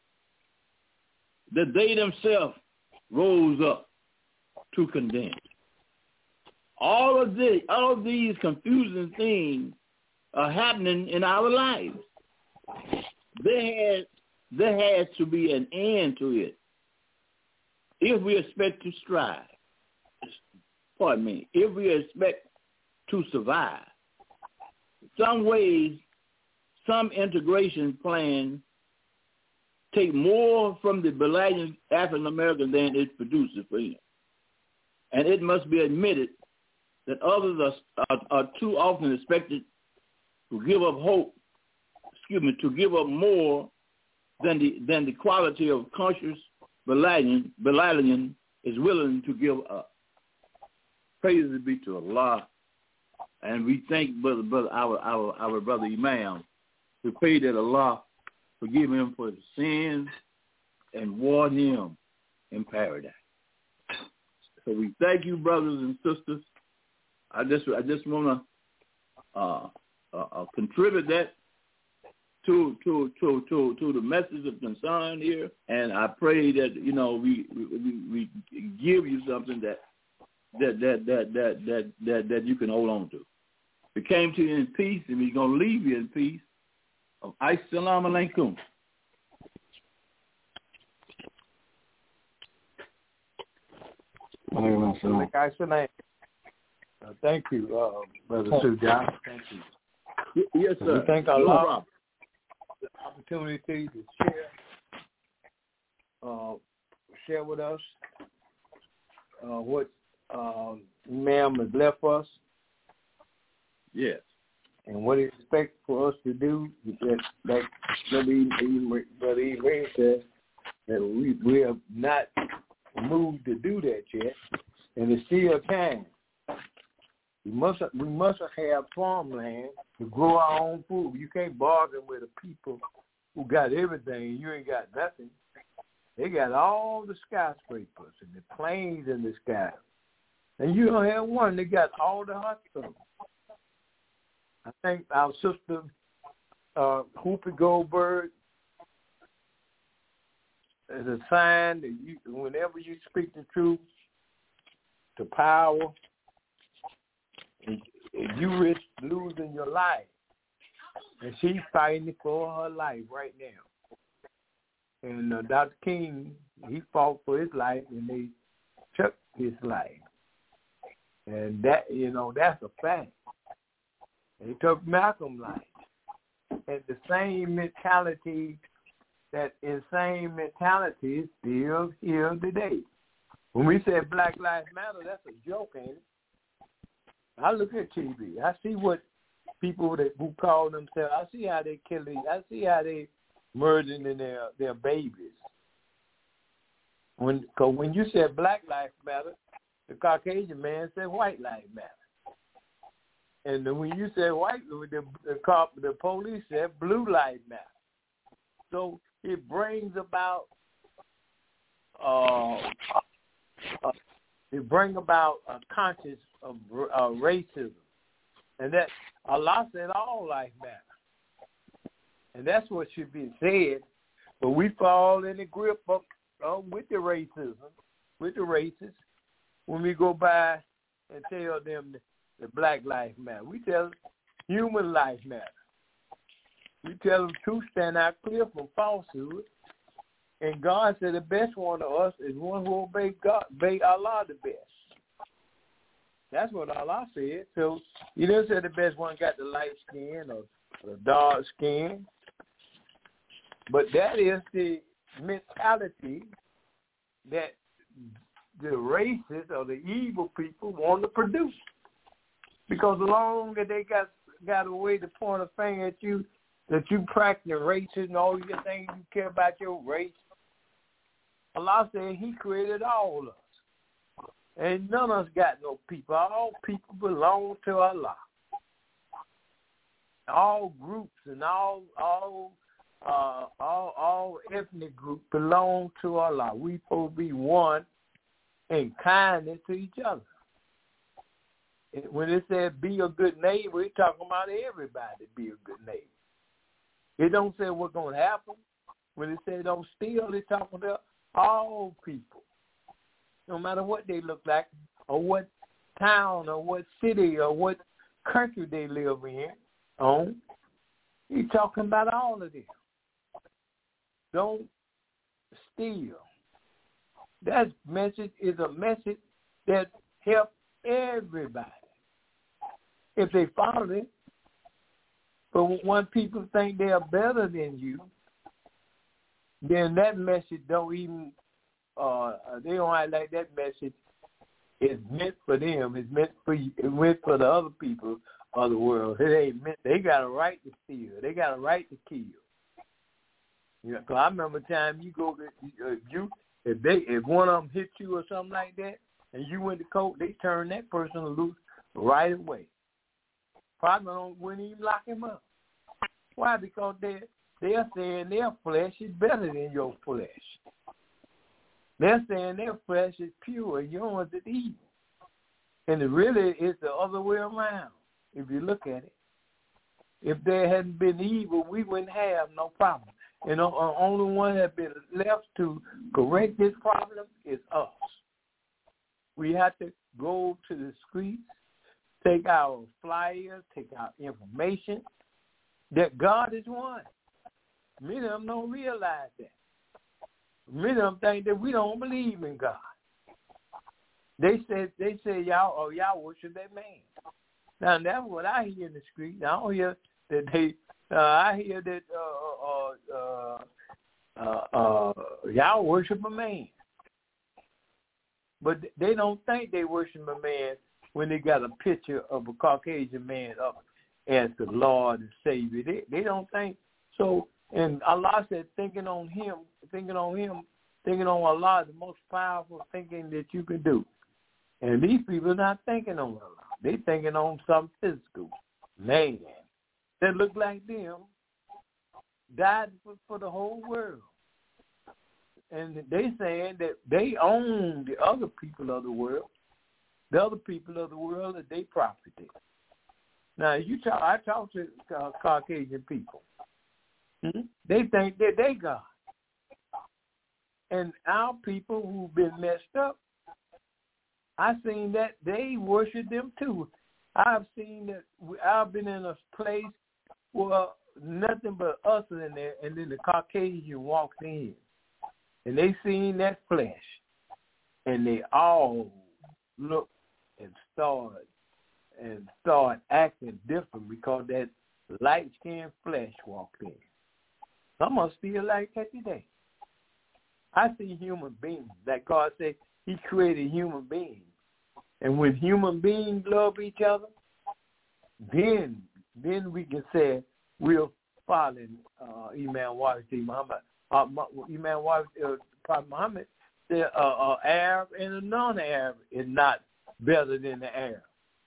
that they themselves rose up to condemn. All of this, all of these confusing things are happening in our lives. There has, there has to be an end to it if we expect to strive. Pardon me. If we expect to survive. Some ways, some integration plans take more from the Belagian African American than it produces for him. And it must be admitted that others are, are, are too often expected to give up hope, excuse me, to give up more than the than the quality of conscious Belagian, Belagian is willing to give up. Praise be to Allah. And we thank brother, brother, our, our, our brother Imam. We pray that Allah forgive him for his sins and ward him in paradise. So we thank you, brothers and sisters. I just I just want to uh, uh, uh, contribute that to to to to to the message of concern here, and I pray that you know we we, we give you something that that that that that that that, that you can hold on to. We came to you in peace, and we're gonna leave you in peace. Assalamu alaikum. Uh, thank you, uh, Brother Sujan. Thank you. Yes, sir. We thank Allah for the opportunity to share, uh, share with us uh, what uh, Imam has left us. Yes. And what he expects for us to do, that, that Brother Ibrahim said, that we, we have not moved to do that yet, and it's still time. We must we must have farmland to grow our own food. You can't bargain with the people who got everything and you ain't got nothing. They got all the skyscrapers and the planes in the sky. And you don't have one. They got all the hospitals. I think our sister uh, Whoopi Goldberg is a sign that you, whenever you speak the truth to power, and you risk losing your life. And she's fighting for her life right now. And uh, Doctor King, he fought for his life, and they took his life. And that, you know, that's a fact. They took Malcolm's life. And the same mentality, that insane mentality is still here today. When we say Black Lives Matter, that's a joke, ain't it? I look at T V. I see what people that who call themselves, I see how they killing, I see how they murdering their, their babies. When, cause when you said Black Lives Matter, the Caucasian man said White Lives Matter. And then when you said white, the, the, cop, the police said Blue Lives Matter. So it brings about, uh, uh, it brings about a conscience of uh, racism. And that Allah said all life matter. And that's what should be said. But we fall in the grip of uh, with the racism, with the racists, when we go by and tell them that the Black lives matter. We tell them human lives matter. We tell them to stand out clear from falsehood. And God said the best one of us is one who obey God, obey Allah the best. That's what Allah said. So you didn't say the best one got the light skin or the dark skin. But that is the mentality that the racists or the evil people want to produce. Because the longer they got got a way to point a finger at you, that you practice racism and all your things, you care about your race. Allah said He created all of us. And none of us got no people. All people belong to Allah. All groups and all all uh, all all ethnic groups belong to Allah. We supposed to be one in kindness to each other. When it said be a good neighbor, it's talking about everybody be a good neighbor. It don't say what's going to happen. When it says don't steal, it's talking about all people. No matter what they look like or what town or what city or what country they live in, on, he's talking about all of them. Don't steal. That message is a message that helps everybody if they follow it. But when people think they are better than you, then that message don't even, uh, they don't act like that message is meant for them. It's meant for you. It's meant for the other people of the world. It ain't meant. They got a right to steal. They got a right to kill. You know, cause I remember a time you go, uh, you if they if one of them hit you or something like that, and you went to court, they turn that person loose right away. Probably don't wouldn't even lock him up. Why? Because they they're saying their flesh is better than your flesh. They're saying their flesh is pure and yours is evil. And it really is the other way around, if you look at it. If there hadn't been evil, we wouldn't have no problem. And the only one that been left to correct this problem is us. We have to go to the streets, take our flyers, take our information, that God is one. Many of them don't realize that. Many of them think that we don't believe in God. They said, they say y'all, oh, y'all worship that man. Now, that's what I hear in the street. I don't hear that they, uh, I hear that uh, uh, uh, uh, y'all worship a man. But they don't think they worship a man when they got a picture of a Caucasian man up as the Lord and Savior. They, they don't think so. And Allah said, thinking on Him, thinking on Him, thinking on Allah is the most powerful thinking that you can do. And these people are not thinking on Allah. They're thinking on some physical man that look like them, died for, for the whole world. And they saying that they own the other people of the world. The other people of the world are their property. Now, you talk, I talk to uh, Caucasian people. Hmm? They think that they God. And our people who've been messed up, I've seen that they worship them too. I've seen that. I've been in a place where nothing but us in there, and then the Caucasian walks in, and they seen that flesh, and they all look and start and start acting different because that light-skinned flesh walked in. Some are still like that today. I see human beings, like God said, He created human beings. And when human beings love each other, then then we can say we're following uh, Imam Wajid Muhammad. Uh, Imam Wajid uh, Prophet Muhammad said uh, uh, Arab and a non-Arab is not better than the Arab.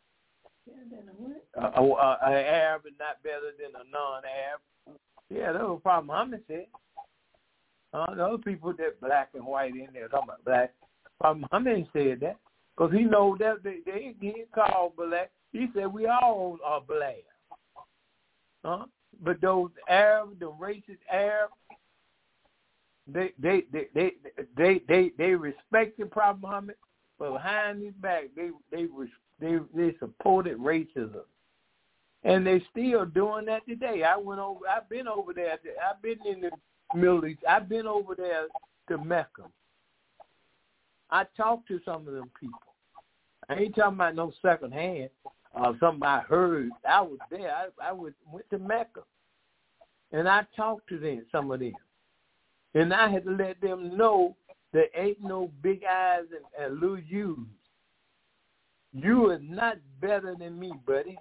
Uh, uh, uh, an Arab is not better than a non-Arab. Yeah, that's what Prophet Muhammad said. Uh, the other people that black and white in there talking about black. Prophet Muhammad said that because he know that they, they he ain't called black. He said we all are black. Huh? But those Arabs, the racist Arabs, they they they they they they, they respected Prophet Muhammad, but behind his back they they they they supported racism, and they still doing that today. I went over. I've been over there. I've been in the Middle East. I've been over there to Mecca. I talked to some of them people. I ain't talking about no second hand. Uh, something I heard. I was there. I, I was, went to Mecca, and I talked to them. Some of them, and I had to let them know there ain't no big eyes and, and little U's. You are not better than me, buddy.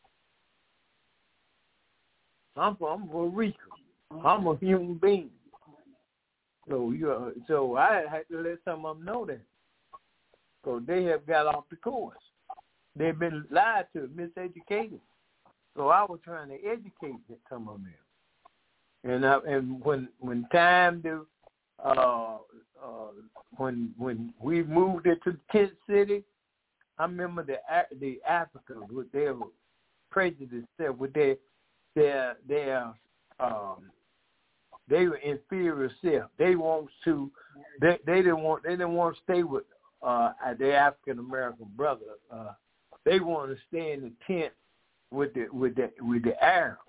I'm from I'm Puerto Rico. I'm a human being. So you, so I had to let some of them know that, because they have got off the course. They've been lied to, miseducated. So I was trying to educate some of them. And I, and when when time to uh, uh, when when we moved into the tent city, I remember the the Africans with their prejudice, with their their their um, they were inferior self. They want to they they didn't want they didn't want to stay with uh, their African American brother. Uh, They want to stay in the tent with the with the with the Arabs.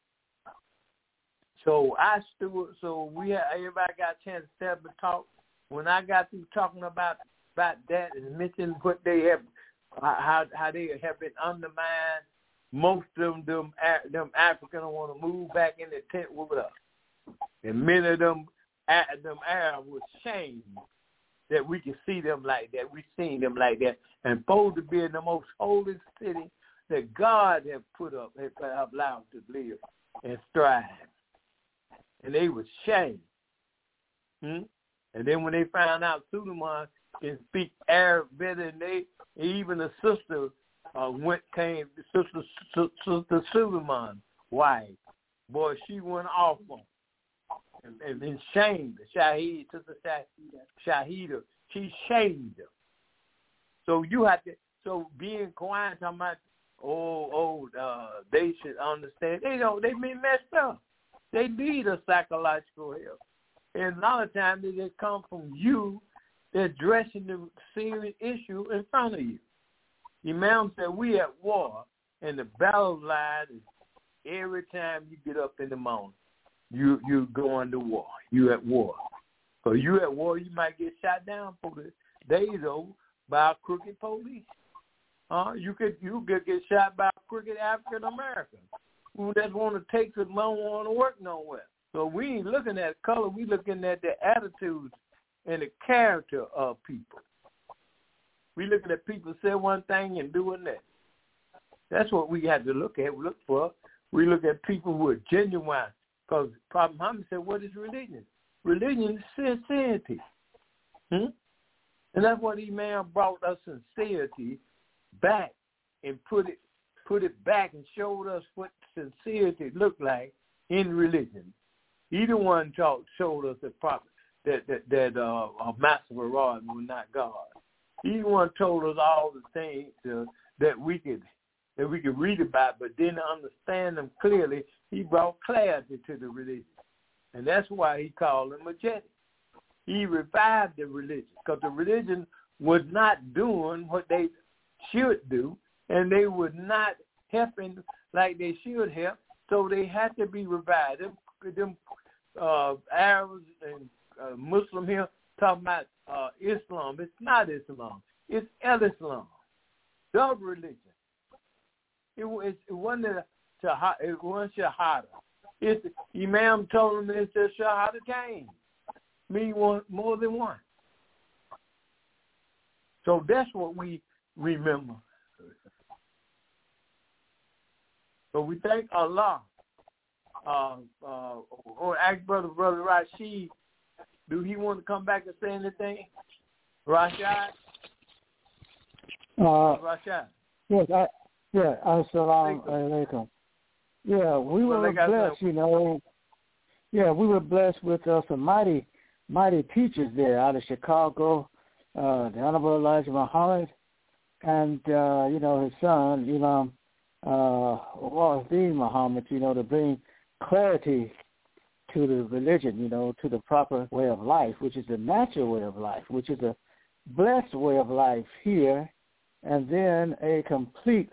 So I stood. So we had, everybody got a chance to step and talk. When I got through talking about about that and mentioned what they have, how how they have been undermined, most of them them, them Africans want to move back in the tent with us, and many of them them Arabs was shamed that we can see them like that. We seen them like that. And supposed to be in the most holy city that God has put up, has allowed to live and thrive. And they were shamed. Hmm? And then when they found out Suleiman can speak Arab better than they, even the sister uh, went, came, Sister, Sister Suleiman, wife, boy, she went off on them. And, and then shamed her. Shahid, Sister Shahida, she shamed her. So you have to, so being quiet, talking about, oh, oh, uh, they should understand. They don't, they been messed up. They need a psychological help. And a lot of times it just comes from you addressing the serious issue in front of you. Imam said, we at war, and the battle line is every time you get up in the morning. You you going to war. You at war. So you at war, you might get shot down for the days over by a crooked police. Uh, you could you could get shot by a crooked African American who just want to take some don't want to work nowhere. So we ain't looking at color. We looking at the attitudes and the character of people. We looking at people say one thing and doing that. That's what we have to look at. Look for. We look at people who are genuine. Because Prophet Muhammad said, what is religion? Religion is sincerity. Hmm? And that's what Imam brought us sincerity back and put it put it back and showed us what sincerity looked like in religion. He the one taught, showed us that prophet, that that, that uh, uh, Master Farad was not God. He the one told us all the things uh, that we could that we could read about, but didn't understand them clearly. He brought clarity to the religion. And that's why he called them majestic. He revived the religion, because the religion was not doing what they should do, and they were not helping like they should help, so they had to be revived. Them, them uh, Arabs and uh, Muslim here talking about uh, Islam. It's not Islam. It's El-Islam, the religion. It, it, it wasn't a shahada. It wasn't shahada. It's, Imam told him it's a shahadatain. Mean one more than one. So that's what we remember. So we thank Allah. Uh, uh, or ask brother, brother Rashid, Do he want to come back and say anything? Rashad? Uh, Rashad? Yes, I, yeah, assalamu alaikum. Yeah, we were blessed, you know. Yeah, we were blessed with uh, some mighty, mighty teachers there out of Chicago, uh, the Honorable Elijah Muhammad, and, uh, you know, his son, Imam uh, Wazdeen Muhammad, you know, to bring clarity to the religion, you know, to the proper way of life, which is the natural way of life, which is a blessed way of life here, and then a completely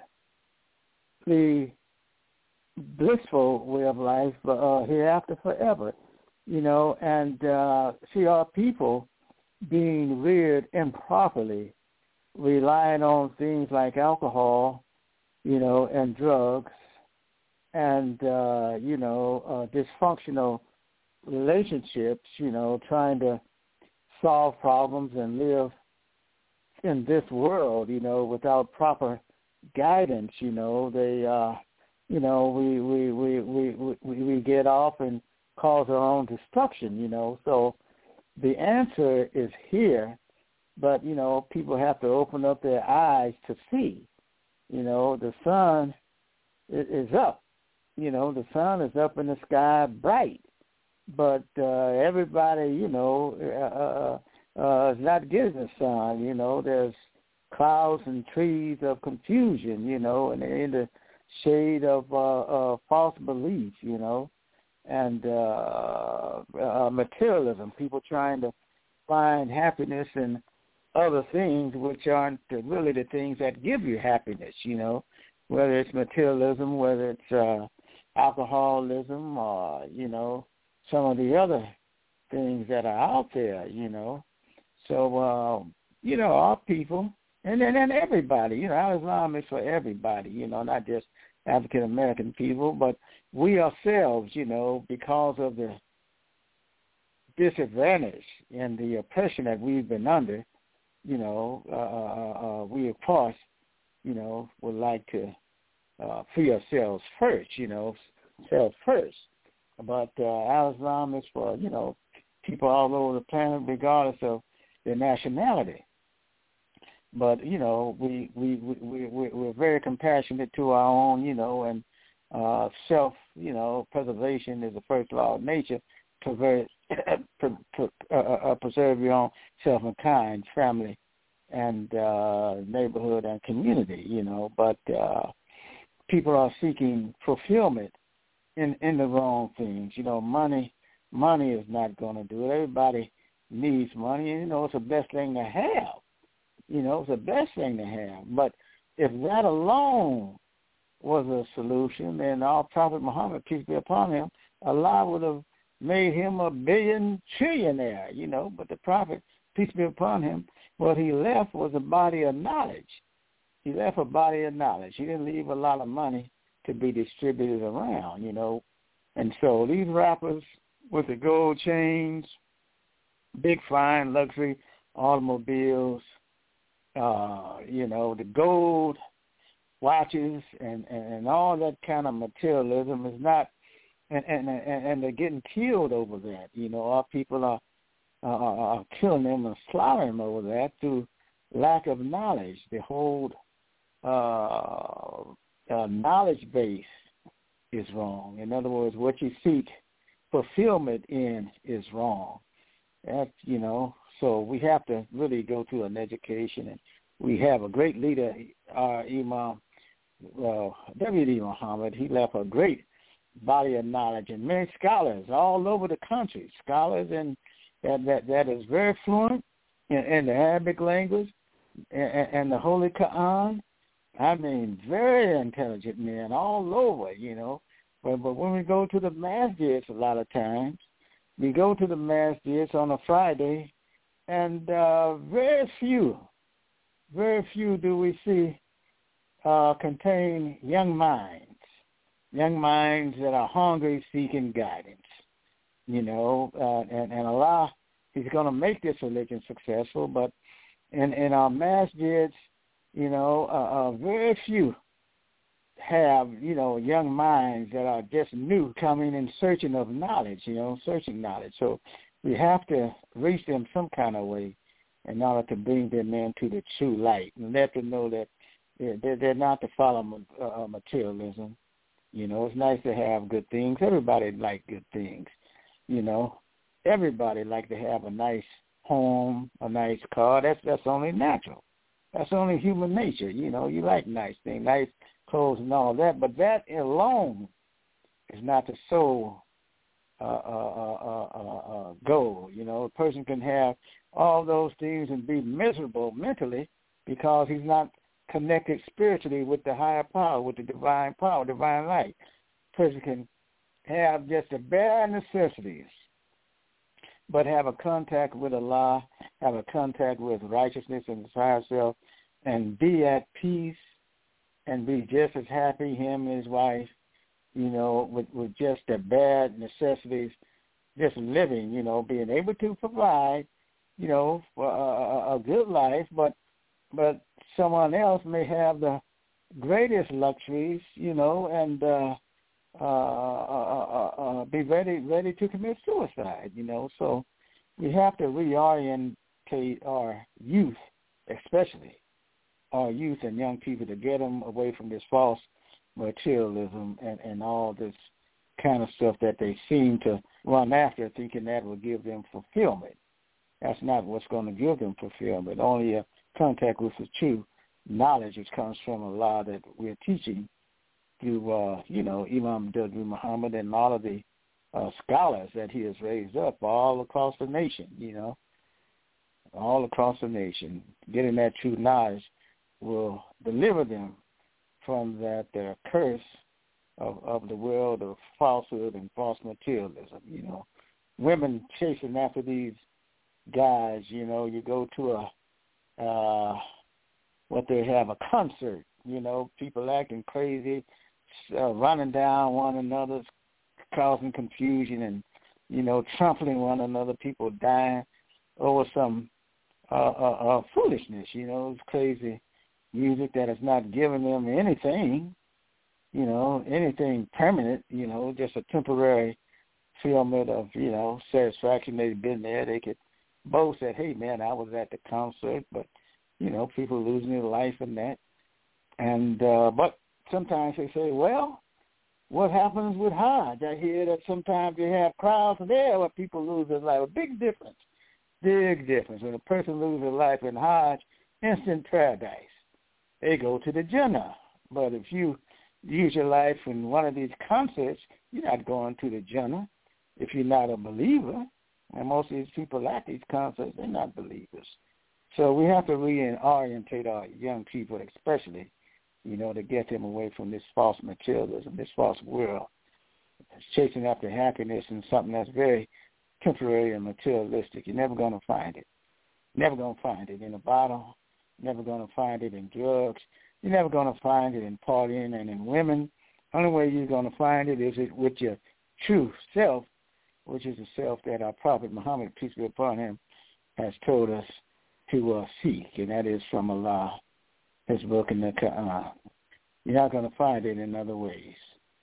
blissful way of life uh, hereafter forever, you know, and uh, see our people being reared improperly, relying on things like alcohol, you know, and drugs, and, uh, you know, uh, dysfunctional relationships, you know, trying to solve problems and live in this world, you know, without proper guidance, you know, they, uh, you know, we, we, we, we, we, we get off and cause our own destruction, you know. So the answer is here, but, you know, people have to open up their eyes to see, you know, the sun is up, you know, the sun is up in the sky bright, but uh, everybody, you know, uh, uh, is not getting the sun, you know. There's clouds and trees of confusion, you know, and they're in the shade of uh, uh, false belief, you know, and uh, uh, materialism, people trying to find happiness in other things which aren't really the things that give you happiness, you know, whether it's materialism, whether it's uh, alcoholism, or, you know, some of the other things that are out there, you know. So, uh, you know, our people, and then and everybody, you know, Al-Islam is for everybody, you know, not just African-American people, but we ourselves, you know, because of the disadvantage and the oppression that we've been under, you know, uh, uh, we, of course, you know, would like to uh, free ourselves first, you know, self first. But uh, Al-Islam is for, you know, people all over the planet, regardless of their nationality. But, you know, we, we, we, we, we're very compassionate to our own, you know, and uh, self, you know, preservation is the first law of nature. Preserve, uh, uh, preserve your own self and kind, family, and uh, neighborhood and community, you know. But uh, people are seeking fulfillment in, in the wrong things. You know, money, money is not going to do it. Everybody needs money. You know, it's the best thing to have. You know, it's the best thing to have. But if that alone was a solution, then our Prophet Muhammad, peace be upon him, Allah would have made him a billion trillionaire, you know. But the Prophet, peace be upon him, what he left was a body of knowledge. He left a body of knowledge. He didn't leave a lot of money to be distributed around, you know. And so these rappers with the gold chains, big fine luxury automobiles, uh, you know, the gold watches and, and, and all that kind of materialism is not, and, and, and, and they're getting killed over that. You know, our people are, are, are killing them and slaughtering them over that through lack of knowledge. The whole uh, uh, knowledge base is wrong. In other words, what you seek fulfillment in is wrong. That, you know, so we have to really go through an education, and we have a great leader, our Imam, uh, W D Muhammad. He left a great body of knowledge, and many scholars all over the country, scholars in, that, that, that is very fluent in, in the Arabic language and, and the Holy Quran. I mean, very intelligent men all over, you know. But, but when we go to the masjids a lot of times, we go to the masjids on a Friday, and uh, very few, very few do we see uh, contain young minds, young minds that are hungry, seeking guidance, you know, uh, and, and Allah, he's going to make this religion successful, but in, in our masjids, you know, uh, uh, very few have, you know, young minds that are just new, coming and searching of knowledge, you know, searching knowledge. So we have to reach them some kind of way in order to bring them into the true light and let them know that they're, they're not to follow uh, materialism. You know, it's nice to have good things. Everybody like good things. You know, everybody like to have a nice home, a nice car. That's that's only natural. That's only human nature. You know, you like nice things, nice clothes and all that. But that alone is not the sole uh, uh, uh, uh, uh, goal. You know, a person can have all those things and be miserable mentally because he's not connected spiritually with the higher power, with the divine power, divine light. A person can have just the bare necessities, but have a contact with Allah, have a contact with righteousness and his higher self, and be at peace and be just as happy, him and his wife, you know, with, with just the bare necessities, just living, you know, being able to provide, you know, for a, a good life, but but someone else may have the greatest luxuries, you know, and uh, uh, uh, uh, uh, be ready ready to commit suicide, you know. So we have to reorientate our youth, especially our youth and young people, to get them away from this false materialism and, and all this kind of stuff that they seem to run after, thinking that will give them fulfillment. That's not what's going to give them fulfillment. Only a contact with the true knowledge which comes from Allah that we're teaching through, uh, you know, Imam Abdul Muhammad and all of the uh, scholars that he has raised up all across the nation, you know, all across the nation. Getting that true knowledge will deliver them from that uh, curse of, of the world of falsehood and false materialism, you know. Women chasing after these guys, you know, you go to a, uh, what they have, a concert, you know, people acting crazy, uh, running down one another, causing confusion and, you know, trampling one another, people dying over some uh, uh, uh, foolishness, you know, it's crazy music that has not given them anything, you know, anything permanent, you know, just a temporary fulfillment of, you know, satisfaction. They've been there. They could boast that, hey, man, I was at the concert, but, you know, people losing their life in that. And, uh, but sometimes they say, well, what happens with Hajj? I hear that sometimes they have crowds there where people lose their life. A big difference, big difference. When a person loses their life in Hajj, instant paradise. They go to the Jannah. But if you use your life in one of these concerts, you're not going to the Jannah if you're not a believer. And most of these people at these concerts, they're not believers. So we have to reorientate our young people, especially, you know, to get them away from this false materialism, this false world. It's chasing after happiness and something that's very temporary and materialistic. You're never going to find it. Never going to find it in a bottle. Never going to find it in drugs. You're never going to find it in partying and in women. Only way you're going to find it is it with your true self, which is the self that our Prophet Muhammad, peace be upon him, has told us to uh, seek, and that is from Allah, his book in the Quran. You're not going to find it in other ways.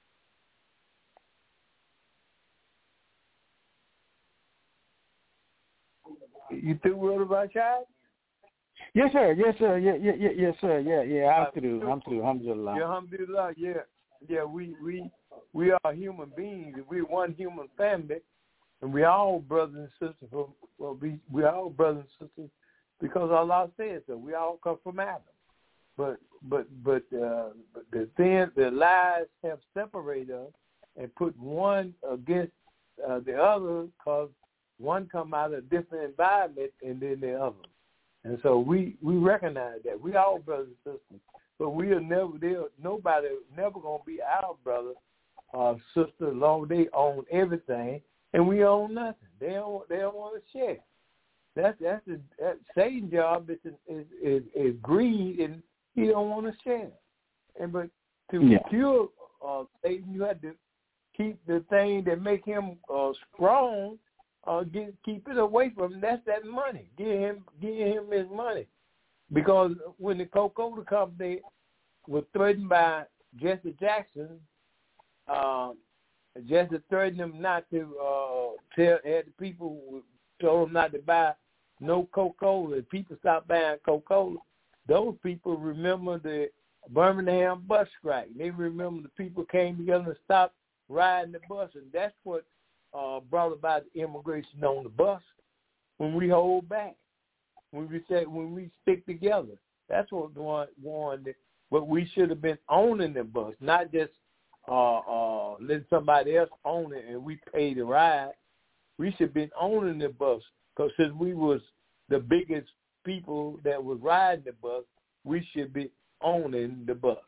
You through with about child? Yes, sir. Yes, sir. Yeah, yeah, yeah, yes, sir. Yeah, yeah. I'm through. I'm through. Alhamdulillah. Yeah, alhamdulillah. Yeah, yeah. We we we are human beings. We're one human family, and we all brothers and sisters. From, well, we we all brothers and sisters because Allah said so. We all come from Adam. But but but, uh, but the thing, the lies have separated us and put one against uh, the other because one come out of a different environment and then the other. And so we, we recognize that. We all brothers and sisters. But we are never there. Nobody never going to be our brother or sister as long as they own everything and we own nothing. They don't, they don't want to share. That's, that's the, that Satan's job is, is, is, is greed, and he don't want to share. And but to yeah. cure uh, Satan, you have to keep the thing that make him uh, strong. Uh, get, keep it away from him. That's that money. Give him, give him his money. Because when the Coca-Cola Company was threatened by Jesse Jackson, uh, just to threaten them not to uh, tell had the people told them not to buy no Coca-Cola. If people stopped buying Coca-Cola, those people remember the Birmingham bus strike. They remember the people came together and stopped riding the bus, and that's what uh, brought about the immigration on the bus. When we hold back, when we say when we stick together, that's what going going. But we should have been owning the bus, not just uh, uh, letting somebody else own it and we pay the ride. We should have been owning the bus, because since we was the biggest people that was riding the bus, we should be owning the bus.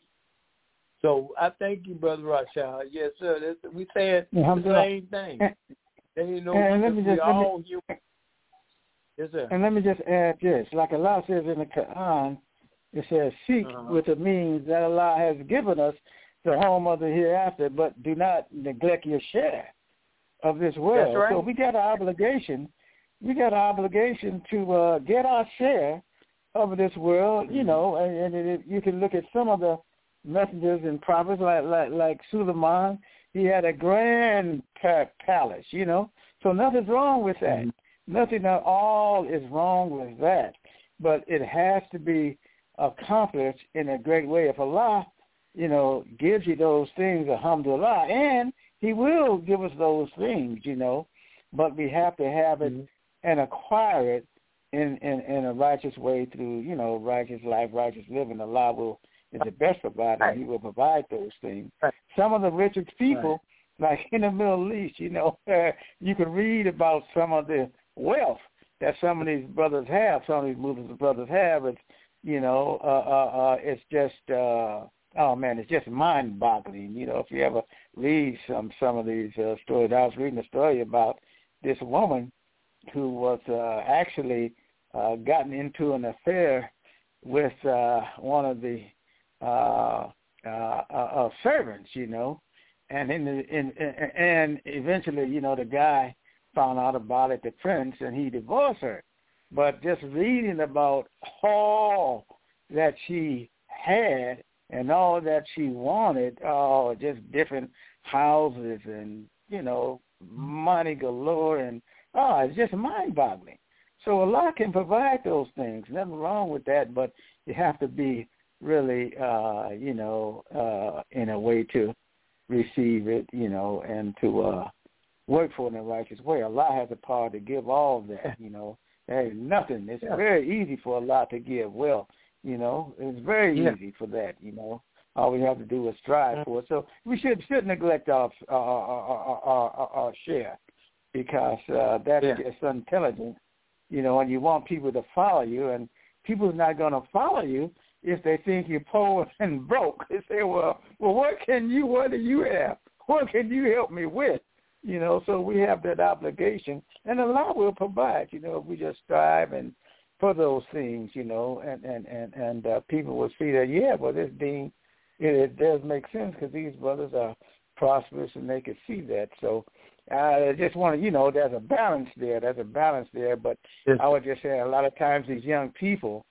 So I thank you, Brother Rashad. Yes, sir. That's, we saying the same thing. They you know and let me we just, all me, human. Yes, sir. And let me just add this. Like Allah says in the Quran, it says, seek uh-huh. with the means that Allah has given us the home of the hereafter, but do not neglect your share of this world. That's right. So we got an obligation. We got an obligation to uh, get our share of this world, you know, and, and it, you can look at some of the messengers and prophets like like, like Suleiman. He had a grand palace, you know, so nothing's wrong with that. Mm-hmm. Nothing at all is wrong with that, but it has to be accomplished in a great way. If Allah, you know, gives you those things, alhamdulillah, and he will give us those things, you know, but we have to have it mm-hmm. and acquire it in, in, in a righteous way through, you know, righteous life, righteous living. Allah will is the best provider. Right. He will provide those things. Right. Some of the richest people, right. like in the Middle East, you know, uh, you can read about some of the wealth that some of these brothers have, some of these Muslim brothers have. It's, you know, uh, uh, uh, it's just, uh, oh, man, it's just mind-boggling. You know, if you ever read some, some of these uh, stories. I was reading a story about this woman who was uh, actually uh, gotten into an affair with uh, one of the uh, uh, uh, servants, you know, and in the in, in and eventually, you know, the guy found out about it, the prince, and he divorced her. But just reading about all that she had and all that she wanted, oh, just different houses and, you know, money galore, and oh, it's just mind-boggling. So Allah can provide those things. Nothing wrong with that, but you have to be really, uh, you know, uh, in a way to receive it, you know, and to uh, work for it in a righteous way. Allah has the power to give all of that, you know. There is nothing. It's yeah. very easy for Allah to give wealth, you know. It's very yeah. easy for that, you know. All we have to do is strive mm-hmm. for it. So we should should neglect our our, our, our, our, our share, because uh, that yeah. is intelligent, you know, and you want people to follow you, and people are not going to follow you if they think you're poor and broke. They say, well, well, what can you, what do you have? What can you help me with? You know, so we have that obligation, and Allah will provide, you know, if we just strive and for those things, you know, and, and, and, and uh, people will see that, yeah, well, this dean, it, it does make sense because these brothers are prosperous and they can see that. So I just want to, you know, there's a balance there. There's a balance there. But yes. I would just say a lot of times these young people,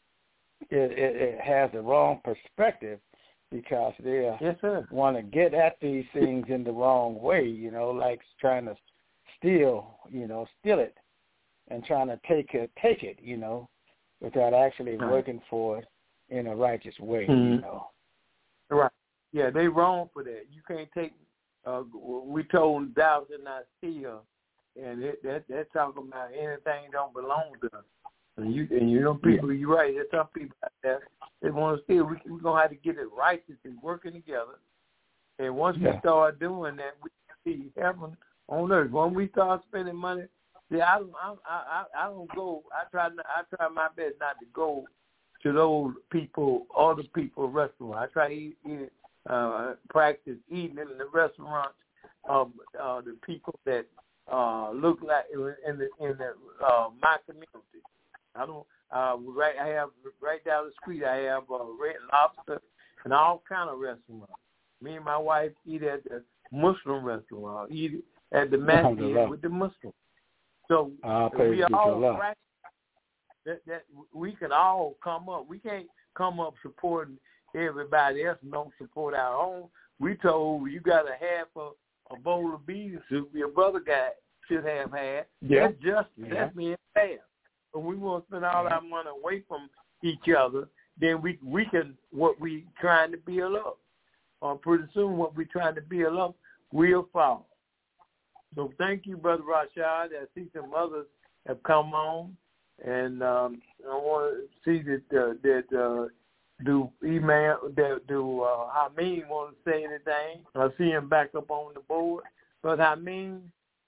it, it, it has the wrong perspective because they uh, yes, want to get at these things in the wrong way, you know, like trying to steal, you know, steal it and trying to take it, take it, you know, without actually right. working for it in a righteous way, mm-hmm. you know. Right. Yeah, they wrong for that. You can't take, uh, we told thou shalt not steal, and it, that that's talking about anything don't belong to us. And you, and you know, people, yeah. you're right, there's some people out there, they want to steal. We, we're going to have to get it righteous and working together. And once yeah. we start doing that, we see heaven on earth. When we start spending money, see, I, I, I, I don't go, I try, I try my best not to go to those people, other people restaurants. I try to eat, eat uh, practice eating in the restaurants of uh, the people that uh, look like in the in the uh, my community. I don't. Uh, right, I have right down the street. I have uh, Red Lobster and all kind of restaurants. Me and my wife eat at the Muslim restaurant. Eat at the masjid with the Muslims. So uh, we all practice that, that we can all come up. We can't come up supporting everybody else and don't support our own. We told you got a half of a bowl of bean soup your brother got should have had. Yeah. That's just yeah. that's being fair. But we want to spend all our money away from each other, then we we can what we trying to build up. Or pretty soon what we trying to build up will fall. So thank you, Brother Rashad. I see some others have come on, and um, I want to see that uh, that uh, do email that do uh, Hameen want to say anything. I see him back up on the board, but Hameen.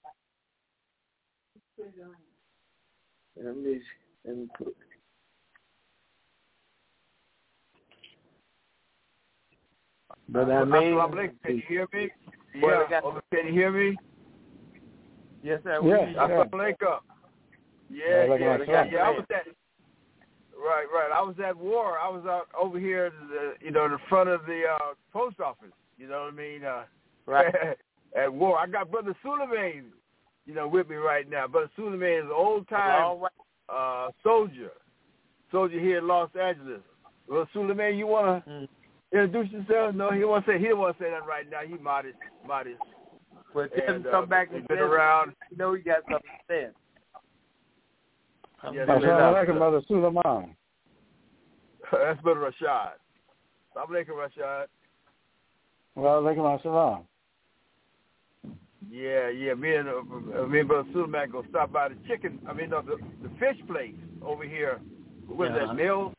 Let me, let me put. But I mean, can you hear me? Well, Yeah. got, Can you hear me? yes, sir. Yes, we, sir. Assalamualaikum. Yeah, Well, yeah, like yeah, my yeah. I was at right, right. I was at war. I was out over here, at the, you know, in the front of the uh, post office. You know what I mean? Uh, right. At war. I got Brother Suleiman, you know, with me right now. Brother Suleiman is an old time uh, soldier, soldier here in Los Angeles. Well, Suleiman, you wanna mm. introduce yourself? No, he won't say. He don't want to say that right now. He modest, modest. Well, tell him and, come uh, back and been around. You know he got something to say. Yes, Assalamu alaikum, Brother Suleiman. That's Brother Rashad. Assalamu alaikum, Rashad. Well, alaikum assalam. Yeah, yeah. Me and uh, me and Brother Suleiman gonna stop by the chicken. I mean, no, the the fish place over here. What is Yeah. that? Mills.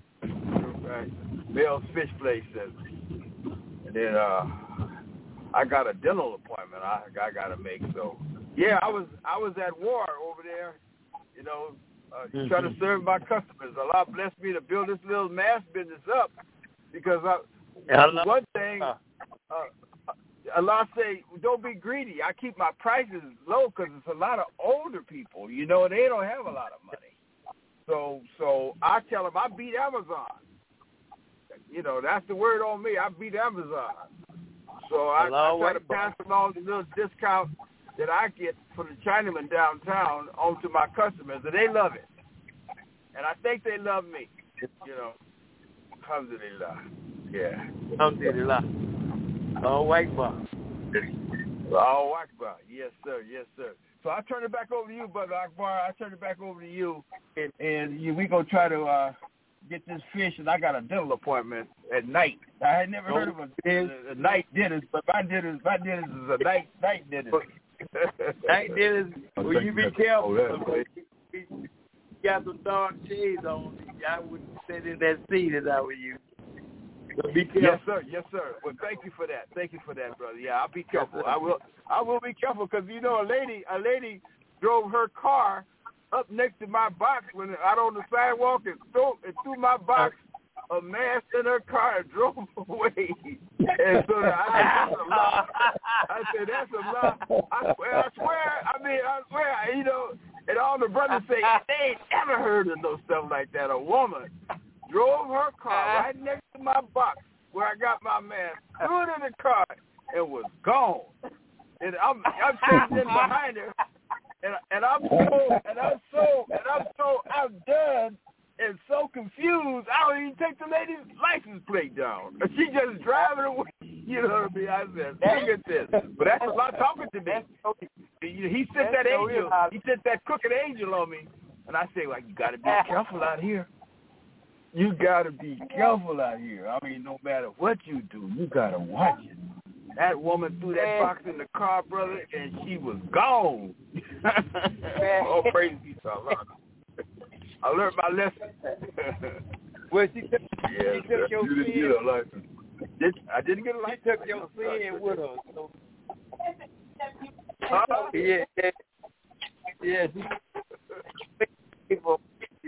Right. Mills Fish Place. And, and then uh, I got a dental appointment. I I gotta make. So yeah, I was I was at war over there. You know, uh, mm-hmm. trying to serve my customers. Allah blessed me to build this little mask business up because I, Allah. one thing. Uh, Allah say, don't be greedy. I keep my prices low because it's a lot of older people, you know, and they don't have a lot of money. So so I tell them I beat Amazon. You know, that's the word on me. I beat Amazon. So I, I try to pass along the little discount that I get from the Chinaman downtown on to my customers, and they love it. And I think they love me, you know. Alhamdulillah. Yeah. Alhamdulillah. Allahu Akbar. Allahu Akbar. Yes, sir. Yes, sir. So I turn it back over to you, Brother Akbar. I turn it back over to you, and, and you, we going to try to uh, get this fish, and I got a dental appointment at night. I had never heard of a, a, a night dentist, but my dentist, my dentist is a night night dentist. Night dentist, will you be careful? You got some dark shades on. I wouldn't sit in that seat as I were you. So be careful. Yes, sir. Yes, sir. Well, thank you for that. Thank you for that, brother. Yeah, I'll be careful. I will. I will be careful because you know a lady, a lady drove her car up next to my box when out on the sidewalk and threw, and threw my box a mask in her car and drove away. And so I said, that's a lie. I said, that's a lie. I swear, I swear, I mean, I swear, you know, and all the brothers say, they ain't ever heard of no stuff like that. A woman drove her car right next to my box where I got my mask, threw it in the car, and was gone. And I'm, I'm sitting in behind her, and, and I'm so, and I'm so, and I'm so outdone and so confused, I don't even take the lady's license plate down. She just driving away. You know what I mean? I said, look at this. But that's a lot talking to me. He sent that angel. He sent that crooked angel on me. And I say, like, you got to be careful out here. You got to be careful out here. I mean, no matter what you do, you got to watch it. That woman threw that box in the car, brother, and she was gone. Oh, praise be to Allah. I learned my lesson. Well, she took, yeah, she took your you sin. Didn't get a license. Did, I didn't get a license. She took your sin with her. So. Huh? Yeah, yeah, yeah. People,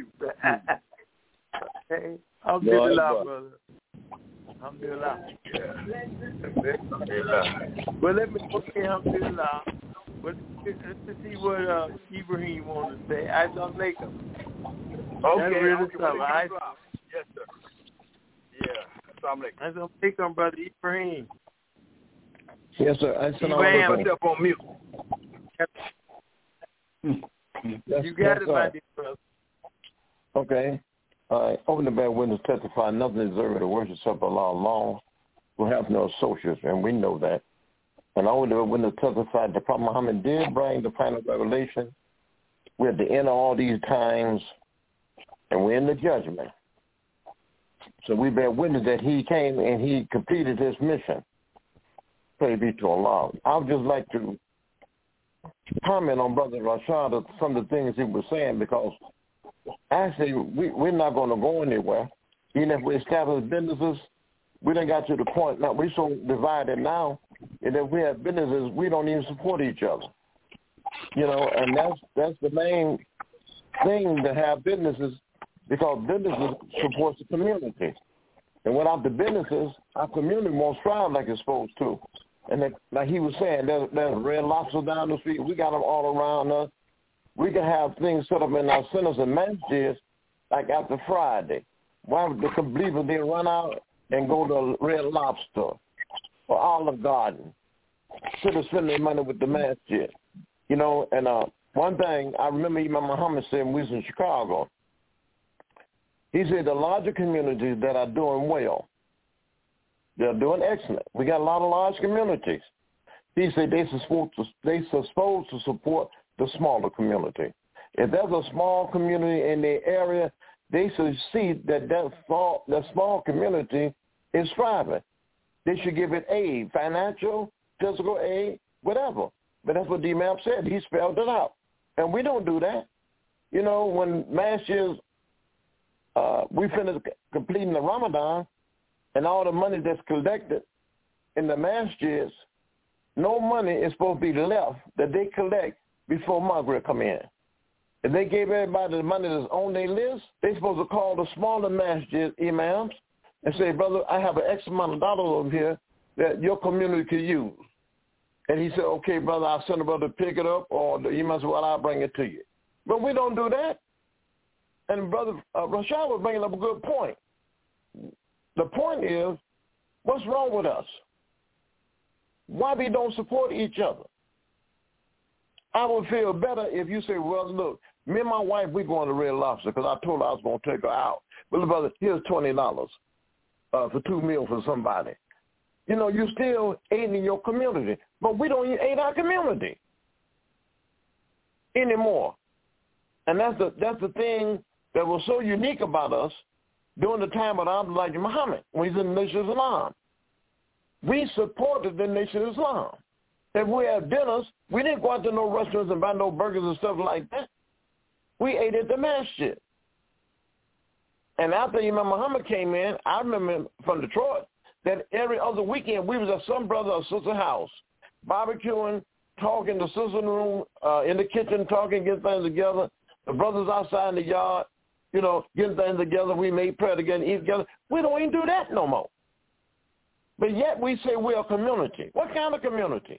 hey, alhamdulillah, brother. Alhamdulillah. Yeah. Alhamdulillah. Well, let me okay, alhamdulillah. But let's see what uh, Ibrahim wants to say. I don't make him. Okay. That's really okay. something. I, yes, sir. Yeah. Assalamu alaikum. I don't make him, brother Ibrahim. Yes, sir. Ibrahim. Put myself on mute. Yes, you got yes, it, sir. my dear brother. Okay. Uh, open the bear witness testify nothing deserving to worship except Allah alone, who have no associates, and we know that. And I would when the testified, the Prophet Muhammad did bring the final revelation. We're at the end of all these times, and we're in the judgment. So we bear witness that he came and he completed his mission. Praise be to Allah. I would just like to comment on Brother Rashad some of the things he was saying, because actually we, we're not going to go anywhere. Even if we establish businesses, we done got to the point now, we're so divided now, and if we have businesses, we don't even support each other. You know, and that's that's the main thing to have businesses, because businesses support the community. And without the businesses, our community won't thrive like it's supposed to. And they, like he was saying, there's, there's Red Lobster down the street. We got them all around us. We can have things set up in our centers and masjids like after Friday. Why would the believers, they run out and go to Red Lobster or Olive Garden, instead of spending their money with the masjid. You know, and uh, one thing, I remember Imam Muhammad said when we was in Chicago, he said the larger communities that are doing well, they're doing excellent. We got a lot of large communities. He said they're supposed to, they're supposed to support the smaller community. If there's a small community in the area, they should see that that small, that small community is thriving. They should give it aid, financial, physical aid, whatever. But that's what the Imam said. He spelled it out. And we don't do that. You know, when last year's, uh, we finished completing the Ramadan, and all the money that's collected in the masjids, no money is supposed to be left that they collect before Maghrib come in. If they gave everybody the money that's on their list, they're supposed to call the smaller masjid imams and say, brother, I have an X amount of dollars over here that your community could use. And he said, okay, brother, I'll send a brother to pick it up, or the imam said, well, I'll bring it to you. But we don't do that. And Brother uh, Rashad was bringing up a good point. The point is, what's wrong with us? Why we don't support each other? I would feel better if you say, well, look, me and my wife, we're going to Red Lobster because I told her I was going to take her out. But, brother, here's twenty dollars uh, for two meals for somebody. You know, you're still aiding your community. But we don't even aid our community anymore. And that's the, that's the thing that was so unique about us during the time of Elijah Muhammad, when he's in the Nation of Islam. We supported the Nation of Islam. If we had dinners, we didn't go out to no restaurants and buy no burgers and stuff like that. We ate at the masjid. And after Imam Muhammad came in, I remember from Detroit that every other weekend we was at some brother or sister house, barbecuing, talking, the sister in the room, uh, in the kitchen, talking, getting things together. The brothers outside in the yard, you know, getting things together. We made prayer together, eat together. We don't even do that no more. But yet we say we're a community. What kind of community?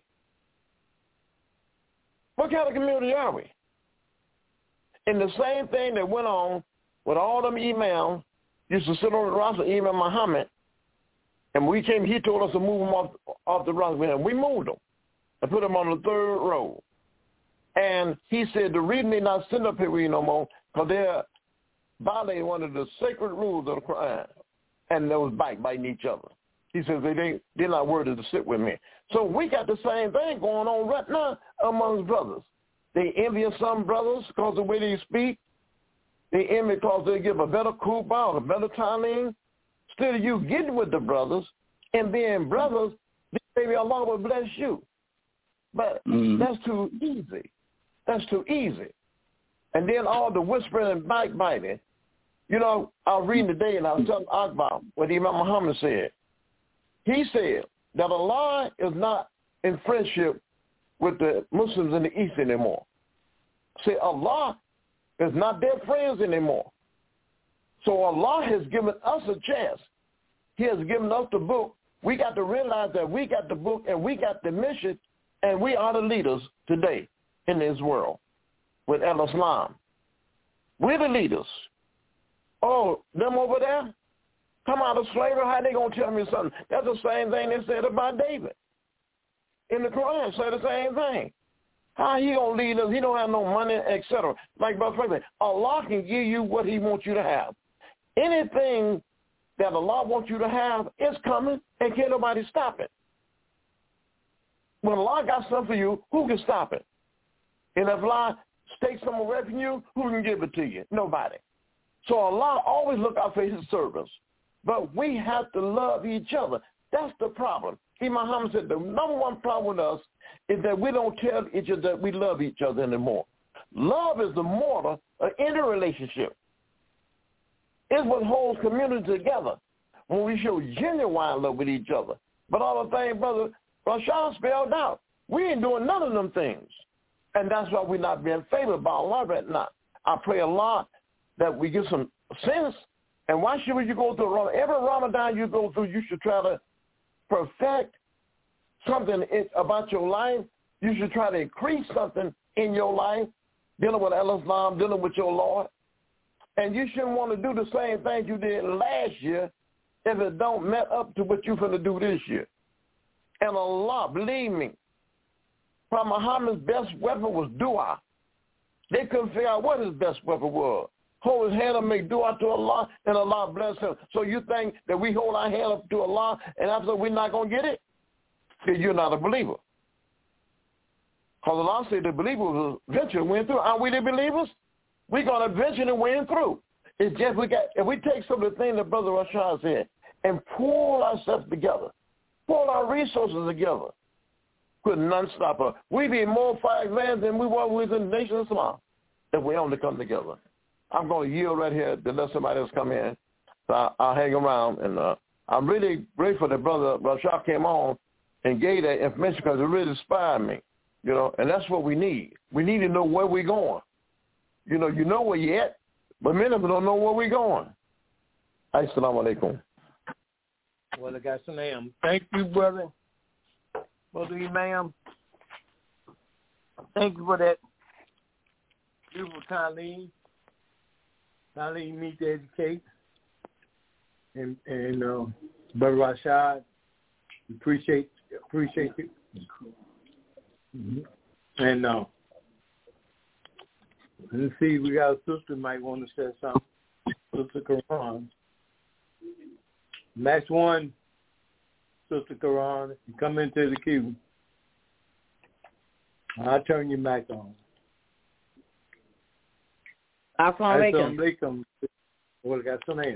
What kind of community are we? And the same thing that went on with all them imams used to sit on the roster, Imam Muhammad, and we came, he told us to move them off, off the roster, and we moved them and put them on the third row. And he said the reason they're not sitting up here with you no more, because they're violating one of the sacred rules of the Quran, and they was backbiting each other. He says they, they, they're not worthy to sit with me. So we got the same thing going on right now amongst brothers. They envy some brothers because of the way they speak. They envy because they give a better kuba or a better talim. Instead of you getting with the brothers and being brothers, maybe Allah will bless you. But mm. that's too easy. That's too easy. And then all the whispering and backbiting. You know, I was reading today and I was telling Akbar what Imam Muhammad said. He said that Allah is not in friendship with the Muslims in the East anymore. See, Allah is not their friends anymore. So Allah has given us a chance. He has given us the book. We got to realize that we got the book and we got the mission, and we are the leaders today in this world with Al-Islam. We're the leaders. Oh, them over there? Come out of slavery, how they going to tell me something? That's the same thing they said about David. In the Quran, say the same thing. How he going to lead us? He don't have no money, et cetera. Like Brother Frank said, Allah can give you what he wants you to have. Anything that Allah wants you to have is coming, and can't nobody stop it. When Allah got something for you, who can stop it? And if Allah takes some away from you, who can give it to you? Nobody. So Allah always look out for his servants. But we have to love each other. That's the problem. Imam Muhammad said the number one problem with us is that we don't tell each other that we love each other anymore. Love is the mortar of any relationship. It's what holds community together when we show genuine love with each other. But all the things, Brother Rashad spelled out, we ain't doing none of them things. And that's why we're not being favored by Allah right now. I pray Allah that we get some sense. And why should you go through Ramadan? Every Ramadan you go through, you should try to perfect something about your life. You should try to increase something in your life, dealing with Al-Islam, dealing with your Lord. And you shouldn't want to do the same thing you did last year if it don't met up to what you're going to do this year. And Allah, believe me, Prophet Muhammad's best weapon was dua. They couldn't figure out what his best weapon was. Hold his hand and make dua to Allah, and Allah bless him. So you think that we hold our hand up to Allah, and after we're not going to get it? Then you're not a believer. Because Allah said the believers will eventually win through. Aren't we the believers? We're going to eventually win through. It's just we got, if we take some of the things that Brother Rashad said and pull ourselves together, pull our resources together, could none stop us. We be more five lands than we were within the nation of Islam if we only come together. I'm going to yield right here to let somebody else come in. So I'll, I'll hang around. And uh, I'm really grateful that Brother Rashad came on and gave that information because it really inspired me. You know, and that's what we need. We need to know where we're going. You know, you know where you're at, but many of us don't know where we're going. Assalamu alaikum. Well, I got some name. Thank you, brother. Brother Imam. Thank you for that beautiful Talib. Talib need to educate. And, and uh, Brother Rashad, appreciate, appreciate you. Mm-hmm. And uh, let's see, we got a sister might want to say something. Sister Quran. Next one, Sister Quran, you come into the queue. I'll turn your mic on. Assalamu alaikum. Well, got some name.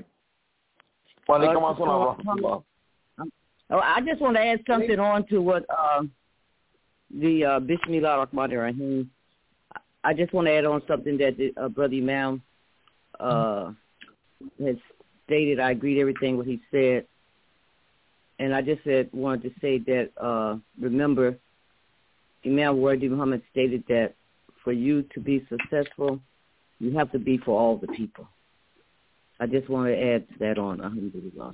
Oh, I just want to add something on to what uh, the uh, Bismillah ar-Rahman ar-Rahim. I just want to add on something that the, uh, Brother Imam uh, has stated. I agreed everything what he said. And I just said, wanted to say that, uh, remember, Imam Wardi Muhammad stated that for you to be successful, you have to be for all the people. I just want to add that on. Alhamdulillah.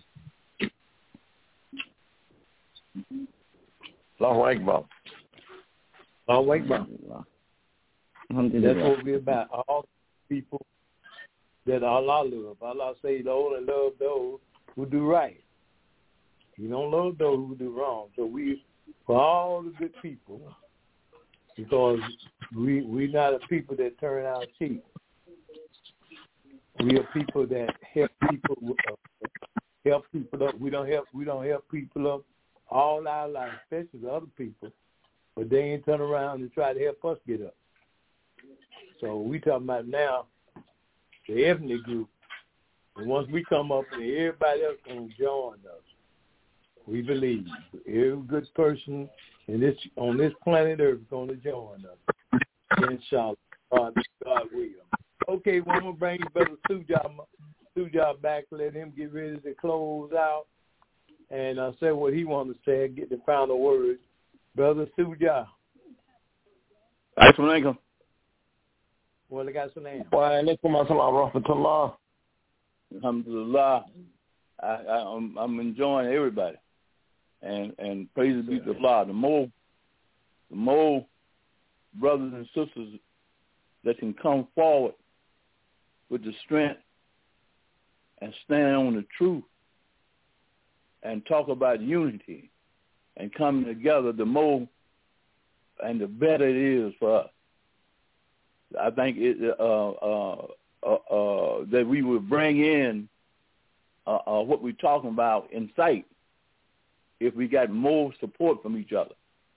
Allahu Akbar. Allahu Akbar. Alhamdulillah. That's what we're about. All people that Allah love. Allah say the only love those who do right. You don't love those who do wrong. So we, for all the good people, because we we not a people that turn out cheap. We are people that help people uh, help people up. We don't help we don't help people up all our life, especially the other people. But they ain't turn around and try to help us get up. So we talking about now the ethnic group. And once we come up and everybody else gonna join us. We believe every good person in this on this planet Earth is going to join us. Inshallah, God, God will. Okay, well, I'm gonna bring Brother Sujah, Sujah back. Let him get ready to close out, and I'll say what he wants to say. And get the final words, Brother Sujah. Assalamu alaikum. Well, I got some name. Wa alaikum assalam wa rahmatullah. Alhamdulillah. I, I, I'm, I'm enjoying everybody. And and praise be to Allah. The more, the more brothers and sisters that can come forward with the strength and stand on the truth and talk about unity and coming together, the more and the better it is for us. I think it uh, uh, uh, uh, that we would bring in uh, uh, what we're talking about in sight. If we got more support from each other.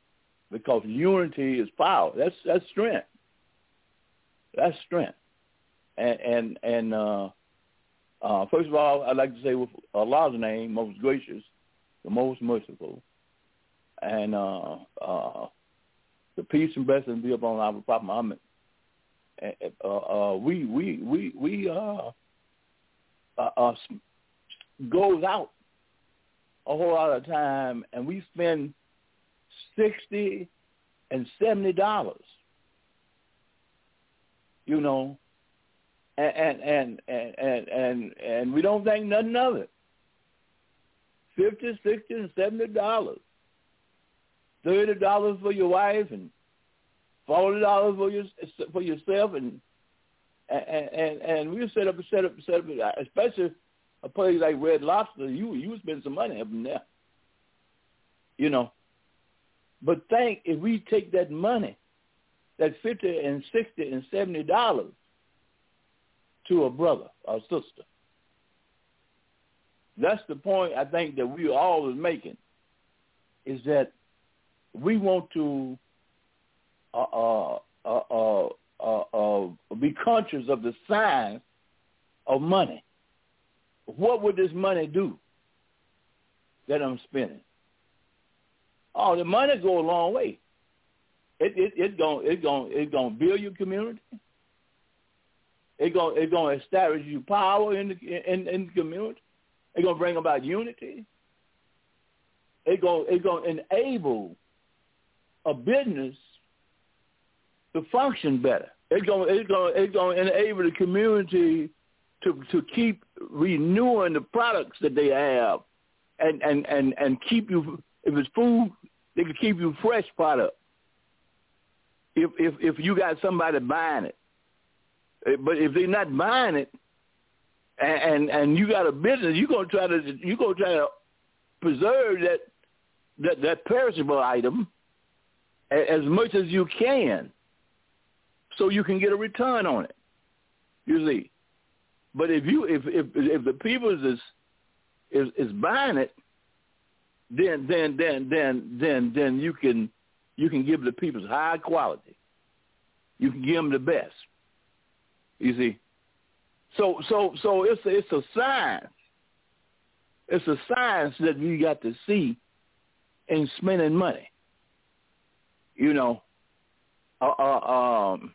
because unity is power. That's that's strength. That's strength. And and and uh, uh, first of all, I'd like to say with Allah's name, most gracious, the most merciful, and uh, uh, the peace and blessings be upon our Prophet Muhammad. Uh, uh, we we we we uh, uh, uh, goes out a whole lot of time, and we spend sixty and seventy dollars. You know, and and and and and and we don't think nothing of it. Fifty, sixty, and seventy dollars. Thirty dollars for your wife, and forty dollars for your for yourself, and and and and we set up set up set up, especially a place like Red Lobster. You you spend some money up in there, you know. But think if we take that money, that fifty and sixty and seventy dollars, to a brother or sister. That's the point I think that we all is making, is that we want to uh, uh, uh, uh, uh, uh, be conscious of the signs of money. What would this money do that I'm spending? Oh, the money go a long way. It it it's going it's going it's going to build your community. It's going it's going to establish your power in the in, in the community. It's going to bring about unity. It's going it's going to enable a business to function better. It's going it's going it's going to enable the community to to keep renewing the products that they have, and and and and keep you, if it's food, they can keep you fresh product. If if if you got somebody buying it, but if they're not buying it, and and, and you got a business, you're gonna try to you gonna try to preserve that that that perishable item as much as you can, so you can get a return on it. You see, but if you if if if the people is is is buying it, then then then then then then you can you can give the people high quality. You can give them the best. You see, so so so it's a, it's a science. It's a science that we got to see in spending money. You know, uh, uh, um,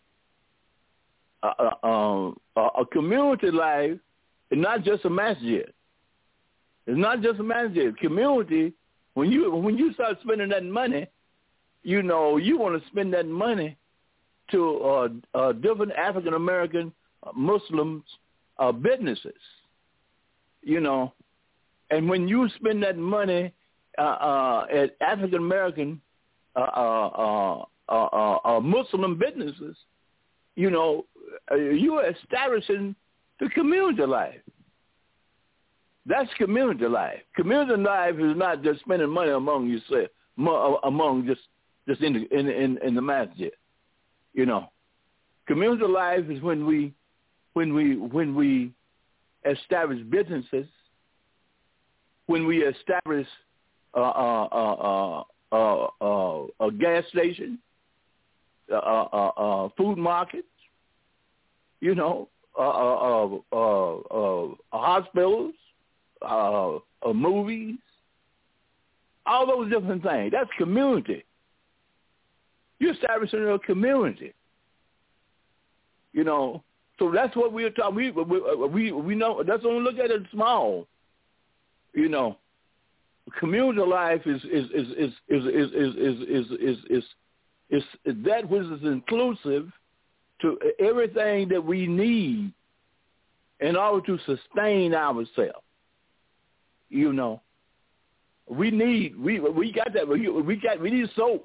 uh, uh, um, uh, a community life is not just a masjid. It's not just a masjid. Community, when you when you start spending that money, you know, you want to spend that money to uh, uh, different African American uh, Muslims uh, businesses. You know, and when you spend that money uh, uh, at African American uh, uh, uh, uh, uh, Muslim businesses, you know, uh, you are establishing the community life. That's community life. Community life is not just spending money among yourself, among just just in the in in, in the masjid. You know, community life is when we when we when we establish businesses, when we establish uh, uh, uh, uh, uh, a gas station, uh, uh, uh, food markets, you know, uh, uh, uh, uh, uh, hospitals, uh, uh, movies, all those different things. That's community. You're establishing a community. You know, so that's what we're talking. We we we know that's when we look at it small. You know, community life is is is is is is is is is is, is, is that which is inclusive to everything that we need in order to sustain ourselves. You know, we need we we got that we we got we need soap.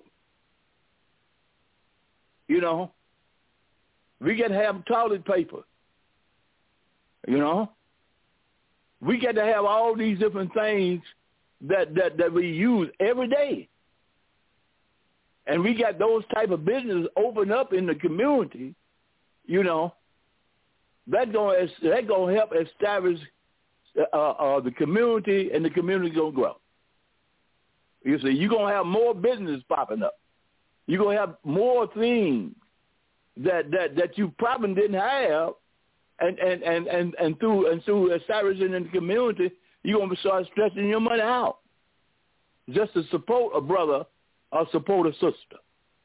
You know, we got to have toilet paper. You know, we got to have all these different things that, that, that we use every day. And we got those type of businesses open up in the community, you know, that's going to that gonna help establish uh, uh, the community, and the community going to grow. You see, you're going to have more business popping up. You're going to have more things that, that, that you probably didn't have, and, and, and, and, and through and through establishing in the community, you're going to start stretching your money out just to support a brother or support a sister.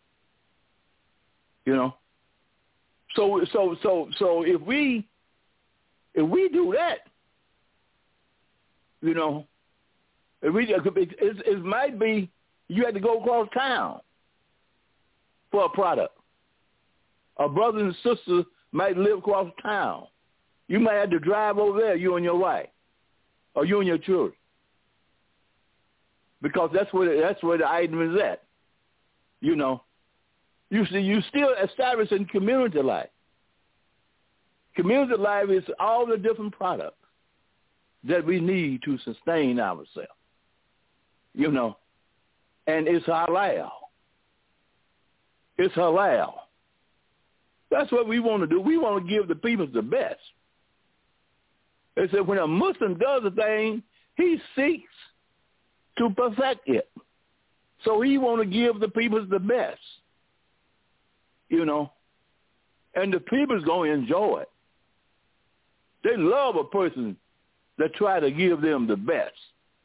You know? So so so so if we if we do that, you know, if we it, it, it might be you had to go across town for a product. A brother and sister might live across town. You might have to drive over there, you and your wife, or you and your children, because that's where the, that's where the item is at. You know, you see, you still establishing community life. Community life is all the different products that we need to sustain ourselves. You know, and it's halal. It's halal. That's what we want to do. We want to give the people the best. They said when a Muslim does a thing, he seeks to perfect it. So he want to give the people the best, you know, and the people's going to enjoy it. They love a person that try to give them the best,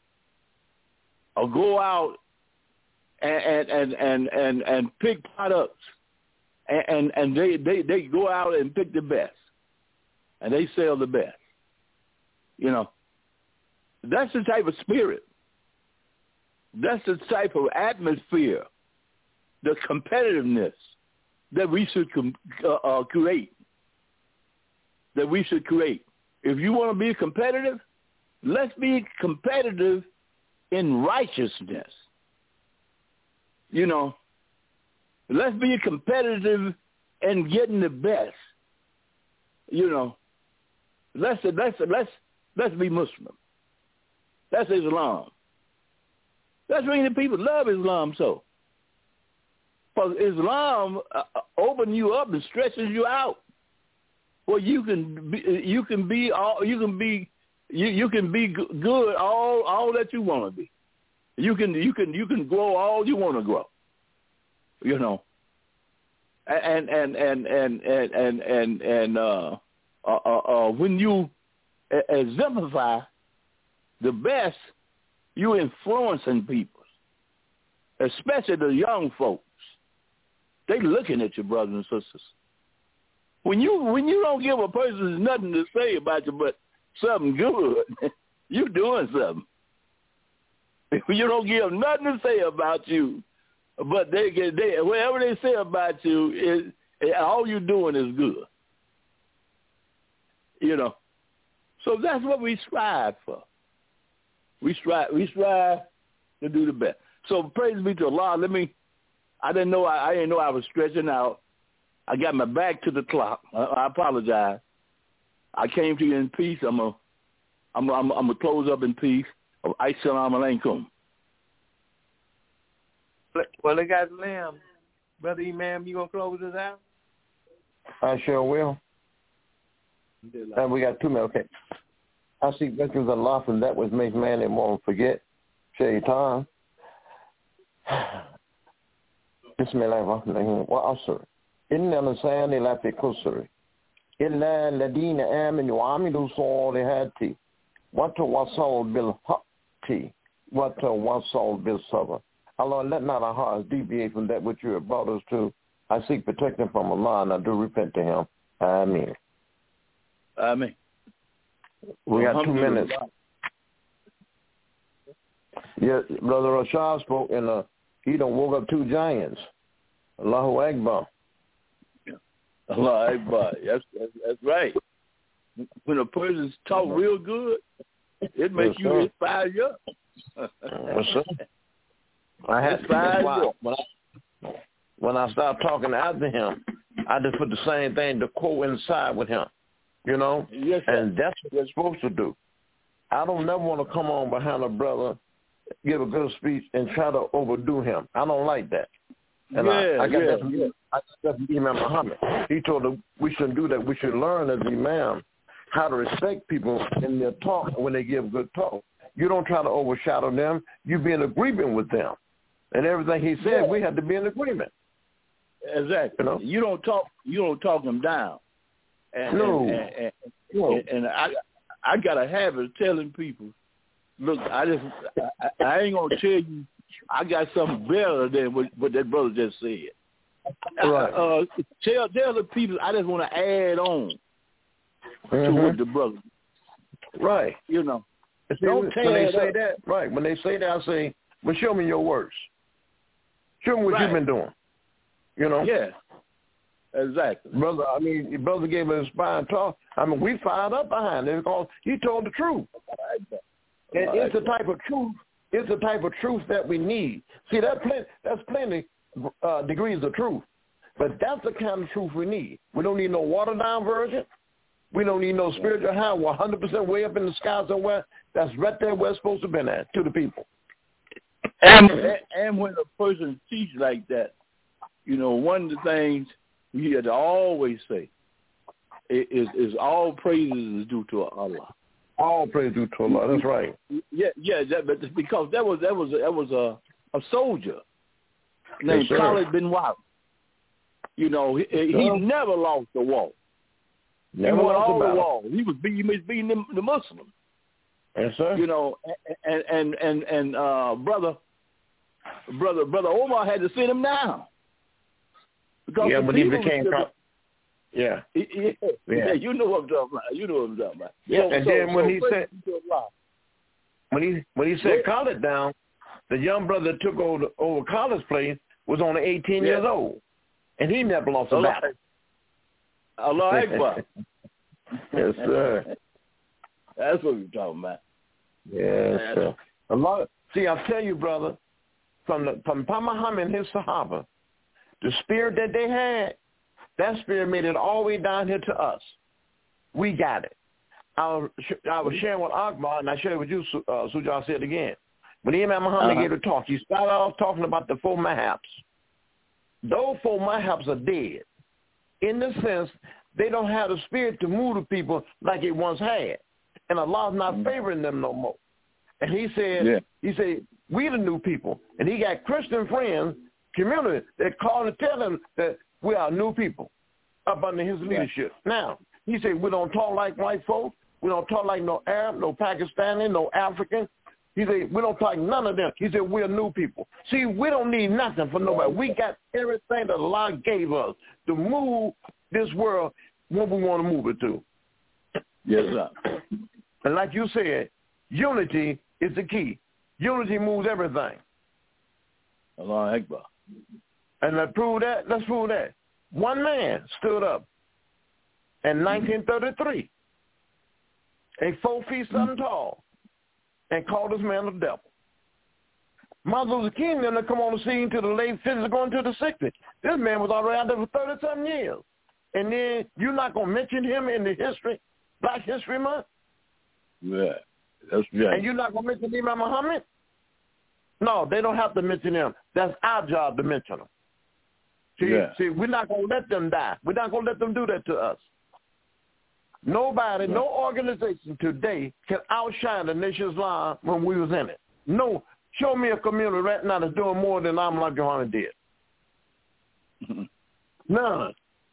or go out and and and and, and pick products, and, and and they they they go out and pick the best, and they sell the best. You know, that's the type of spirit. That's the type of atmosphere, the competitiveness that we should com- uh, uh, create, that we should create. If you want to be competitive, let's be competitive in righteousness. You know, let's be competitive in getting the best. You know, let's let's let's let's be Muslim. That's Islam. That's why the people love Islam so. Because Islam uh, opens you up and stretches you out. Well, you can be, you can be all you can be you, you can be good all all that you want to be. You can you can you can grow all you want to grow. You know. And and and and and and and, and uh, uh, uh, uh, when you exemplify the best, you influencing people, especially the young folks. They looking at you, brothers and sisters. When you when you don't give a person nothing to say about you but something good, you doing something. If you don't give them nothing to say about you, but they get they whatever they say about you is all you doing is good. You know, so that's what we strive for. We strive we strive to do the best. So praise be to Allah. Let me. I didn't know I, I didn't know I was stretching out. I got my back to the clock. I, I apologize. I came to you in peace. I'm a, I'm a, I'm a, I'm a close up in peace. Assalamu alaikum. Well, they got Lamb. Brother Imam, you gonna close us out? I sure will. And we got two minutes. Okay. I see veterans of Allah, and that was makes man and won't forget. Shaitan. Bismillahirrahmanirrahim. Wa asr. Inna lisani la fi kusri. Illa ladina amanu wa amilu salihati. Wa tawasaw bil haqqi. Wa tawasaw bil sabr. Allah, let not our hearts deviate from that which you have brought us to. I seek protection from Allah, and I do repent to him. Ameen. Ameen. We got two minutes. Yeah, Brother Rashad spoke, and uh, he done woke up two giants. Allahu Akbar. Allahu Akbar. That's, that's, that's right. When a person's talk real good, it makes yes, you inspire you. Yes, sir. I had to when I, when I started talking after him, I just put the same thing to coincide with him, you know, yes, and that's what we're supposed to do. I don't never want to come on behind a brother, give a good speech, and try to overdo him. I don't like that. And yeah, I, I got yeah, that from, yeah. I got that from Imam Muhammad. He told us we shouldn't do that. We should learn as Imam how to respect people in their talk when they give good talk. You don't try to overshadow them. You be in agreement with them. And everything he said, yeah. we had to be in agreement. Exactly. You know, you don't talk. You don't talk them down. And, no. And, and, and, no. and, and I, I got a habit of telling people, look, I just, I, I ain't gonna tell you. I got something better than what, what that brother just said. Right. Uh, tell tell the people I just want to add on mm-hmm. to what the brother. Right. You know. See, don't when they say up. that, right? When they say that, I say, "Well, show me your works. Show me what right. you've been doing." You know. Yeah. Exactly. Brother, I mean, your brother gave an inspiring talk. I mean, we fired up behind it because he told the truth. And it's the type of truth. It's the type of truth that we need. See, that's plenty. That's plenty uh, degrees of truth, but that's the kind of truth we need. We don't need no watered down version. We don't need no spiritual high. We're one hundred percent way up in the sky somewhere. That's right there where it's supposed to have been at to the people. And and when a person teaches like that, you know, one of the things we have to always say is, is all praises is due to Allah. All praise due to Allah. That's right. Yeah, yeah. That, but because that was that was that was a a soldier named yes, Khalid bin Walid. You know, he, he never lost the war. Never he won lost all the the war. He was beating, he was beating the, the Muslims. Yes, sir. You know, and and and and uh, brother, brother, brother Omar had to sit him down because yeah, the when he people became. was, Yeah. Yeah. yeah, yeah, you know what I'm talking about. You know what I'm talking about. Yeah, so, and so, then when so he said when he when he said yeah. college down, the young brother that took over over college place was only eighteen yeah. years old, and he never lost a Allah, battle. Allah Akbar. Yes, sir. That's what we're talking about. Yes, sir. A lot. See, I tell you, brother, from the from Muhammad and his Sahaba, the spirit that they had. That spirit made it all the way down here to us. We got it. I was, I was sharing with Akbar, and I shared it with you, uh, Suja, I'll say it again. When Imam Muhammad uh-huh. gave the talk, he started off talking about the four mahabs. Those four mahabs are dead. In the sense, they don't have the spirit to move the people like it once had. And Allah's not mm-hmm. favoring them no more. And he said, yeah. he said, we the new people. And he got Christian friends, community, that call and tell him that we are new people up under his leadership. Yeah. Now, he said, we don't talk like white folks. We don't talk like no Arab, no Pakistani, no African. He said, we don't talk like none of them. He said, we're new people. See, we don't need nothing from nobody. We got everything that Allah gave us to move this world when we want to move it to. Yes, sir. And like you said, unity is the key. Unity moves everything. Allah Akbar. And let's prove that. Let's prove that. One man stood up in nineteen thirty-three, a four feet something tall, and called this man the devil. Martin Luther King then come on the scene to the late fifties, going to the sixties. This man was already out there for thirty-something years. And then you're not going to mention him in the history, Black History Month? Yeah, that's right. And you're not going to mention Imam Muhammad? No, they don't have to mention him. That's our job to mention them. See, yeah. see, we're not going to let them die. We're not going to let them do that to us. Nobody, yeah. no organization today can outshine the Nation of Islam when we was in it. No, show me a community right now that's doing more than Ahmad Johanna did. None.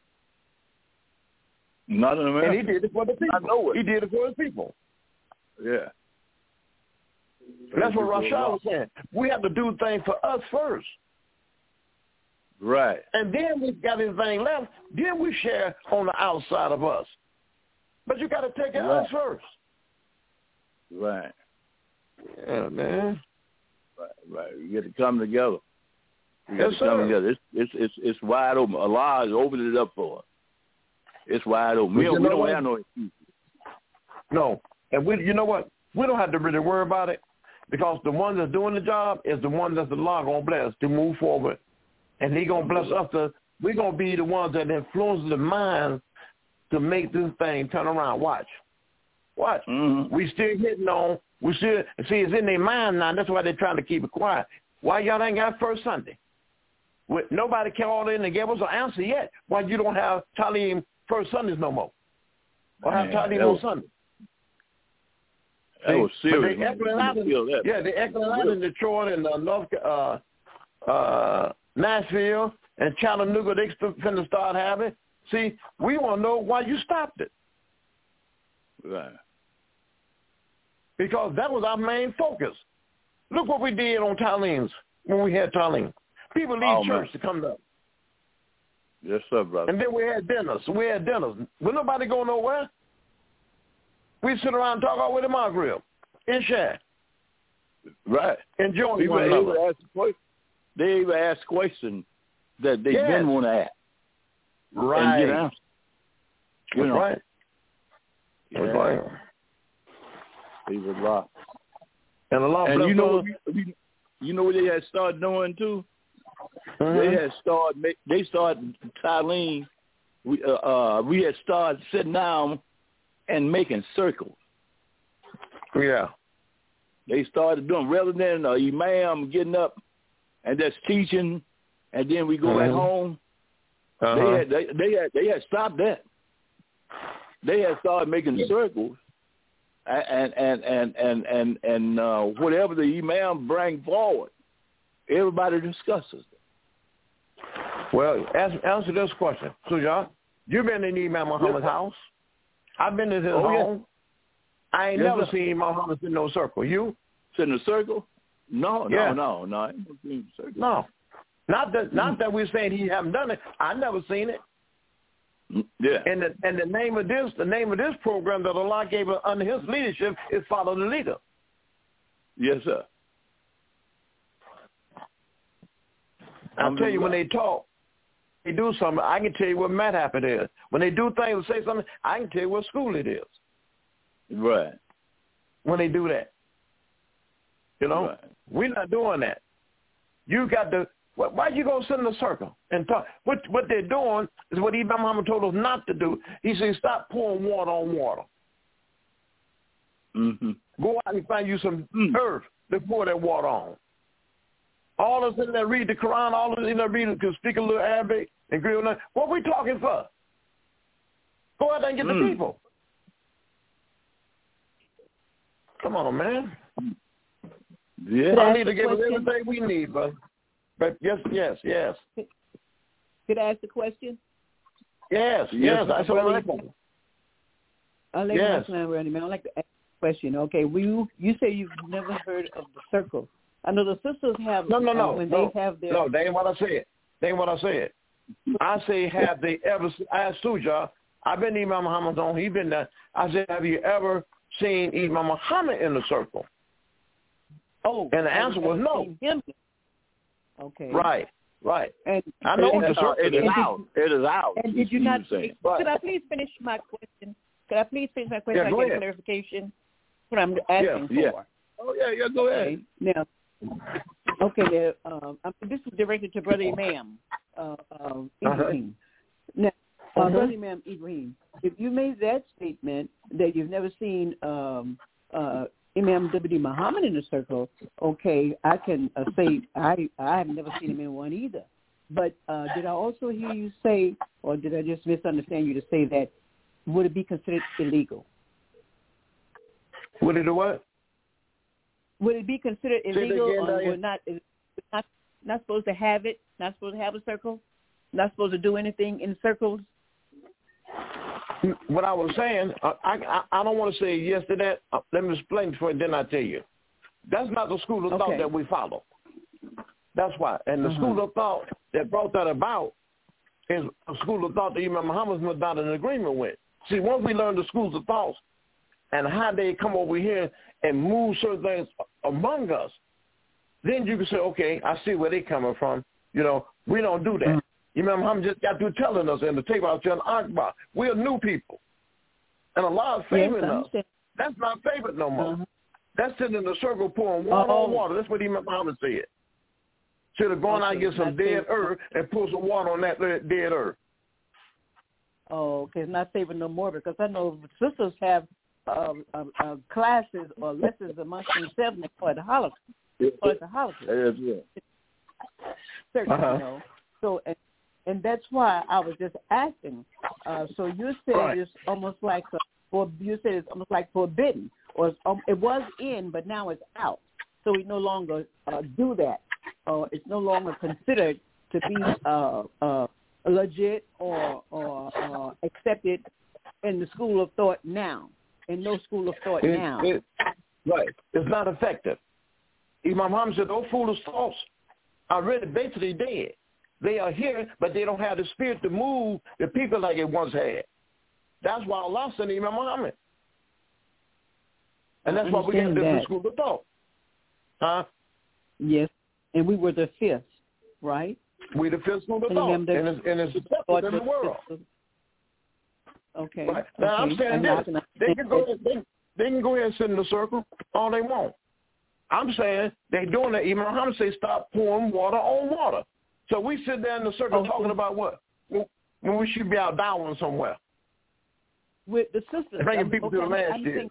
Not in America. And he did it for the people. I know it. He did it for his people. Yeah. That's what Rashad was saying. We have to do things for us first. Right. And then we've got anything left. Then we share on the outside of us. But you got to take it right. us first. Right. Yeah, man. Right, right. You get to come together. You yes, get to come sir. together. It's, it's, it's, it's wide open. Allah has opened it up for us. It's wide open. We, we don't, don't have no excuses. No. And we, you know what? We don't have to really worry about it because the one that's doing the job is the one that's the law going to bless to move forward. And he going to bless us to, we're going to be the ones that influence the minds to make this thing turn around. Watch. Watch. Mm-hmm. We still hitting on, we still, see, it's in their mind now. That's why they're trying to keep it quiet. Why y'all ain't got First Sunday? With, nobody called in and gave us an answer yet. Why you don't have Talim First Sundays no more? Or have Talim on Sunday? That was serious. They echoing out in, yeah, they echoing out in Detroit and uh, North, uh, uh, Nashville and Chattanooga they finna start having. See, we want to know why you stopped it. Right. Because that was our main focus. Look what we did on Tylene's when we had Tylene. People leave oh, church man. to come to us. Yes, sir, brother. And then we had dinners. We had dinners. Will nobody go nowhere? We sit around and talk all with the my grill and share. Right. Enjoy People one another. Ask question, they even ask questions that they yes. didn't want to ask. Right. And get answers. You That's know. right. That's yeah. right. He was lost. And a lot of And you know, we, you know what they had started doing too? Mm-hmm. They had started. They started Tylene. We uh, uh, we had started sitting down and making circles. Yeah. They started doing rather than an imam getting up and just teaching, and then we go mm-hmm. back home. Uh-huh. They had they, they had they had stopped that. They had started making yeah. circles, and and and and and and uh, whatever the imam bring forward, everybody discusses it. Well, answer, answer this question, Suja. You've been in Imam Muhammad's yes. house. I've been in his oh, home. Yes. I ain't yes, never sir. seen Imam Muhammad in no circle. You? Sit in a circle? No, no, yeah. no, no. I ain't never seen a circle. No. Not that mm-hmm. not that we're saying he haven't done it. I never seen it. Yeah. And the and the name of this the name of this program that Allah gave us under his leadership is Follow the Leader. Yes, sir. I'll tell you when they talk, they do something, I can tell you what Matt happened is. When they do things or say something, I can tell you what school it is. Right. When they do that. You know? Right. We're not doing that. You got to, why you go sit in a circle and talk? What what they're doing is what Imam Muhammad told us not to do. He said, stop pouring water on water. Mm-hmm. Go out and find you some mm. earth to pour that water on. All of us in there read the Quran, all of us in there read, can speak a little Arabic and agree on that. What are we talking for? Go out there and get mm. the people. Come on, man. Yeah. I need to give us everything we need, but, but yes, yes, yes. Could I ask a question? Yes, yes. I saw that. I'd like yes. to I'd like to ask a question. Okay, well, you, you say you've never heard of the circle. I know the sisters have. No, no, no. Uh, when no, they have their. No, they ain't what I said. They ain't what I said. I say, have they ever? I asked Suja. I've been Imam Muhammad's on. He been there. I said, have you ever seen Imam Muhammad in the circle? Oh, and the answer was no. Him. Okay. Right, right. And I know it, the circle. It is out. It is out. And did you not? Could right. I please finish my question? Could I please finish my question? Yeah, go I get ahead. clarification. What I'm asking yeah, for. Yeah. Oh yeah, yeah. Go ahead. Okay. Now. Okay, uh, um, this is directed to Brother Imam uh, uh, Ibrahim. Uh-huh. Now, uh, uh-huh. Brother Imam Ibrahim, if you made that statement that you've never seen um, uh, Imam W. Muhammad in a circle, okay, I can uh, say I I have never seen him in one either. But uh, did I also hear you say, or did I just misunderstand you to say that would it be considered illegal? Would it do what? Would it be considered illegal again, or we're not, not not supposed to have it, not supposed to have a circle, not supposed to do anything in circles? What I was saying, I I, I don't want to say yes to that. Uh, let me explain before then I tell you. That's not the school of okay. thought that we follow. That's why. And the uh-huh. school of thought that brought that about is a school of thought that Imam Muhammad was not in agreement with. See, once we learn the schools of thoughts and how they come over here and move certain things among us, then you can say, okay, I see where they're coming from. You know, we don't do that. Mm-hmm. Imam Muhammad just got through telling us in the table out there Akbar, we're new people. And Allah is favoring us. That's not favored no more. Uh-huh. That's sitting in the circle pouring water Uh-oh. on water. That's what Imam Muhammad said. Should have gone okay. out and get some dead earth and pour some water on that dead earth. Oh, okay. It's not favored no more because I know sisters have uh, uh, uh, classes or lessons amongst themselves for the Holocaust. For the Holocaust. Yes, yeah. Certainly, uh-huh. you know. So, and, and that's why I was just asking. Uh, so you said right. it's almost like, a, or you said it's almost like forbidden, or it's, um, it was in, but now it's out. So we no longer uh, do that. Uh, it's no longer considered to be uh, uh, legit or, or uh, accepted in the school of thought now, in no school of thought it, now. It, right. It's not effective. Imam Muhammad said, those foolish thoughts are really basically dead. They are here, but they don't have the spirit to move the people like it once had. That's why Allah sent Imam Muhammad. And that's why we got a different school of thought. Huh? Yes. And we were the fifth, right? We the fifth school of thought. And it's, and it's accepted in the world. Okay. Right. Now, okay. I'm saying this. They can, go, they, they can go ahead and sit in the circle all they want. I'm saying they're doing that. Imam Muhammad say stop pouring water on water. So we sit there in the circle okay. talking about what? When we should be out dowling somewhere. With the sisters. Bringing I'm, people okay, to the last I'm year.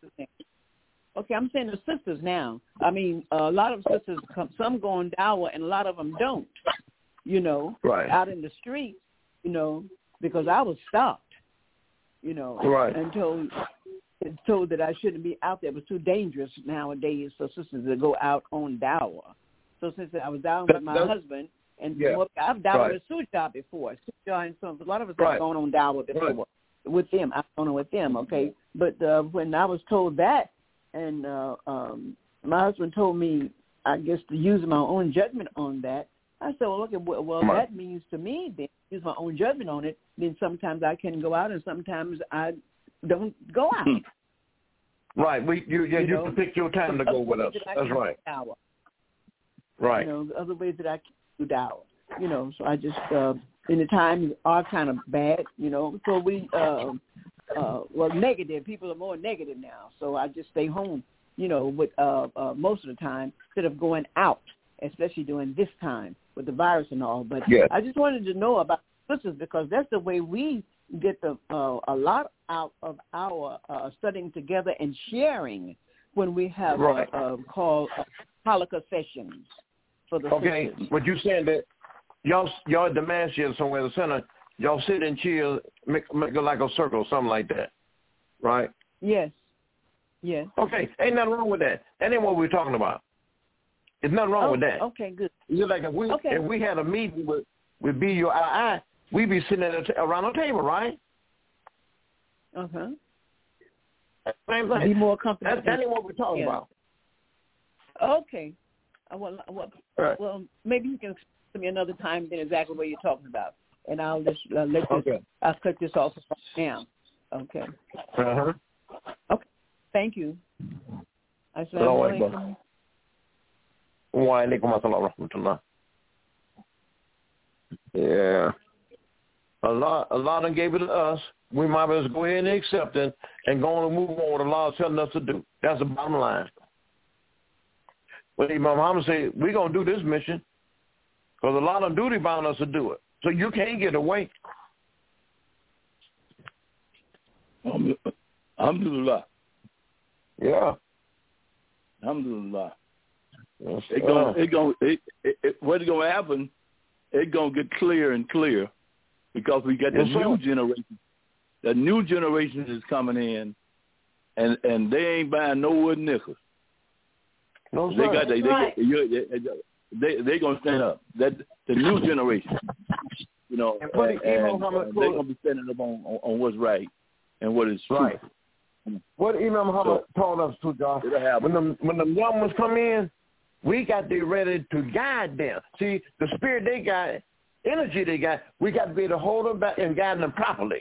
Okay, I'm saying the sisters now. I mean, a lot of sisters, come, some go on dawah and a lot of them don't, you know, right. out in the streets, you know, because I was stopped, you know, right. and told, told that I shouldn't be out there. It was too dangerous nowadays for sisters to go out on dawah. So since I was down with my That's, husband, and yeah. I've dawah right. at Suja before. Suja and some, a lot of us right. have gone on dawah before right. with them. I've gone on with them, okay? But uh, when I was told that, and uh, um, my husband told me, I guess, to use my own judgment on that, I said, well, okay, well, well that means to me, then, use my own judgment on it, then sometimes I can go out and sometimes I don't go out. Right. We, you yeah, you, you know, can pick your time to go with us. That's right. Hour. Right. You know, the other ways that I can do dawah. You know, so I just, uh, in the times are kind of bad, you know, so we, uh, uh, well, negative. People are more negative now, so I just stay home, you know, with uh, uh, most of the time instead of going out, especially during this time with the virus and all. But yeah. I just wanted to know about sisters because that's the way we get the uh, a lot out of our uh, studying together and sharing when we have right. uh, uh, called uh, Halakha sessions for the okay, sisters. but you saying that y'all y'all at the mass here somewhere in the center, y'all sit and chill, make, make it like a circle, something like that, right? Yes. Yes. Okay, ain't nothing wrong with that. That ain't what we're talking about. There's nothing wrong oh, with that. Okay, good. You're like if we okay. if we had a meeting with with B U I I, we'd be sitting at a t- around the table, right? Uh huh. Same thing. Be more comfortable. That, that ain't what we're talking yeah. about. Okay. Uh, well, well, right. well, maybe you can tell me another time then exactly what you're talking about, and I'll just uh, let this. Okay. I'll cut this off now. Okay. Uh huh. Okay. Thank you. Assalamu alaikum. Wa alaikum assalam rahmatullah. Yeah. Allah, Allah done gave it to us. We might as well go ahead and accept it and go on and move on what Allah is telling us to do. That's the bottom line. But Imam Muhammad said, we're going to do this mission because Allah done duty bound us to do it. So you can't get away. Alhamdulillah. Yeah. Alhamdulillah. Yes, it gonna, it gonna, it, it, it, what's going to happen, it's going to get clear and clear because we got the yes, new sir. generation. The new generation is coming in, and, and they ain't buying no wood nickels. No, they sir. got they, right. they, they, they, they going to stand up. That the new generation, you know, and, and, and they're going to be standing up on, on, on what's right and what is true. Right. What Imam Muhammad so, told us to, John, when the when the young ones come in, we got to be ready to guide them. See, the spirit they got, energy they got, we got to be able to hold them back and guide them properly.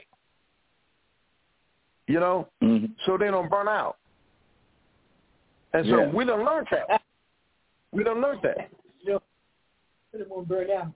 You know, mm-hmm. so they don't burn out. And so yeah. we done learned that. We done learned that. Yeah. They won't burn out.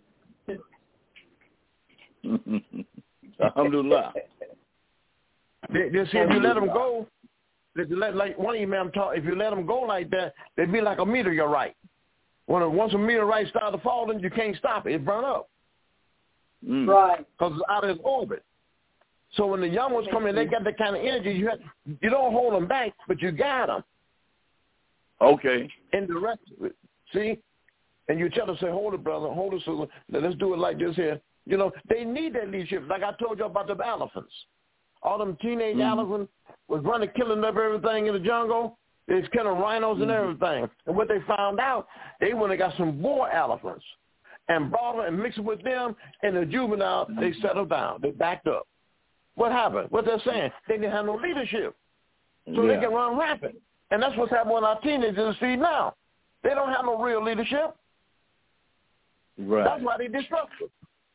Alhamdulillah. They, they see if you let them go, if you let, like one imam taught, if you let them go like that, they'd be like a meteorite. When a, once a meteorite starts falling, you can't stop it. It burn up. Mm. Right. Because it's out of its orbit. So when the young ones come in, they got that kind of energy. You have, you don't hold them back, but you guide them. Okay. And the rest of it, see? And you tell them, say, hold it, brother, hold it, sister. Let's do it like this here. You know, they need that leadership. Like I told you about the elephants. All them teenage mm-hmm. elephants was running, killing up everything in the jungle. They was killing rhinos mm-hmm. and everything. And what they found out, they went and got some boar elephants. and brought them and mixed with them, and the juvenile, they settled down. They backed up. What happened? What they're saying, they didn't have no leadership. So yeah. they can run rampant. And that's what's happening with our teenagers see now. They don't have no real leadership. Right. That's why they're destructive.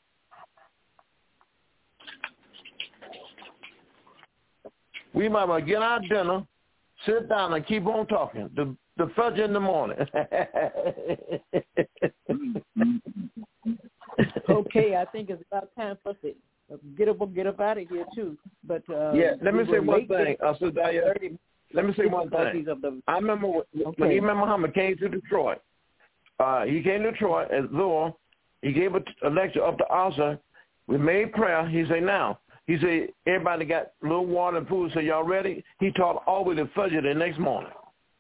We might well get our dinner, sit down, and keep on talking. The the fudge in the morning. Okay, I think it's about time for us to get up, get up out of here too. But uh, yeah, let me say one thing. Uh, so Daya, let me say one thing. The, I remember when, okay. when Imam Muhammad came to Detroit. Uh, he came to Detroit at Zohar. He gave a, a lecture up to Asa. We made prayer. He said, now, he said, everybody got a little water and food. So y'all ready? He taught all the way to Fajr the next morning.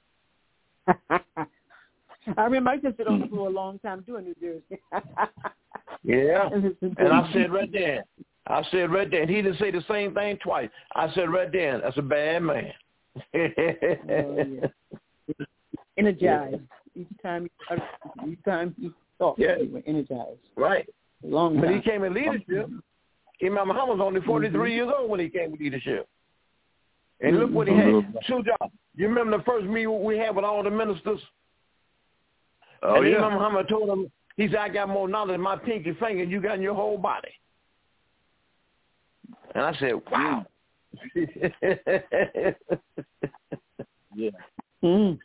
I remember I just sit on the floor a long time doing New Jersey. Yeah, and I said right there, I said right there, and he didn't say the same thing twice. I said right there, that's a bad man. Oh, yeah. Energized each time. You, each time you talk, yeah. you were energized. Right. Long time. When he came in leadership, Imam Muhammad was only forty-three mm-hmm. years old when he came in leadership. And look what he had. Two jobs. You remember the first meeting we had with all the ministers? Oh, and yeah. Imam Muhammad told him, he said, I got more knowledge in my pinky finger than you got in your whole body. And I said, wow. Yeah. Mm.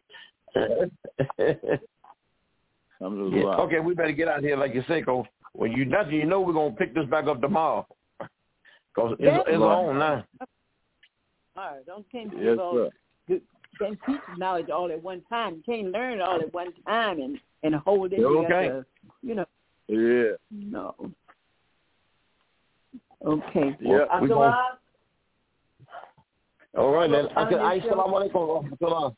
yeah. Okay, we better get out of here like you say, because when you nothing, you know we're going to pick this back up tomorrow. Because it's, yeah. it's on now. All right, don't can't yes, all, can't teach knowledge all at one time. You can't learn all at one time and, and hold it. You okay. to, you know. Yeah. No. Okay. Yeah. Well, gonna... All right, then. Assalamu alaikum.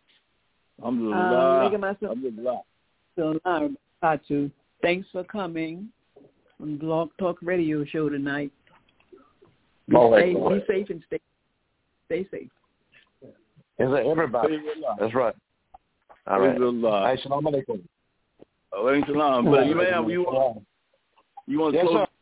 Alhamdulillah. Alhamdulillah. Thanks for coming on Blog Talk Radio Show tonight. Be, oh, safe, right. be safe and stay stay safe. Is it everybody? That's right. All right. Assalamu alaikum. Alaikum salam. But you, man, you want, you want to yes, close?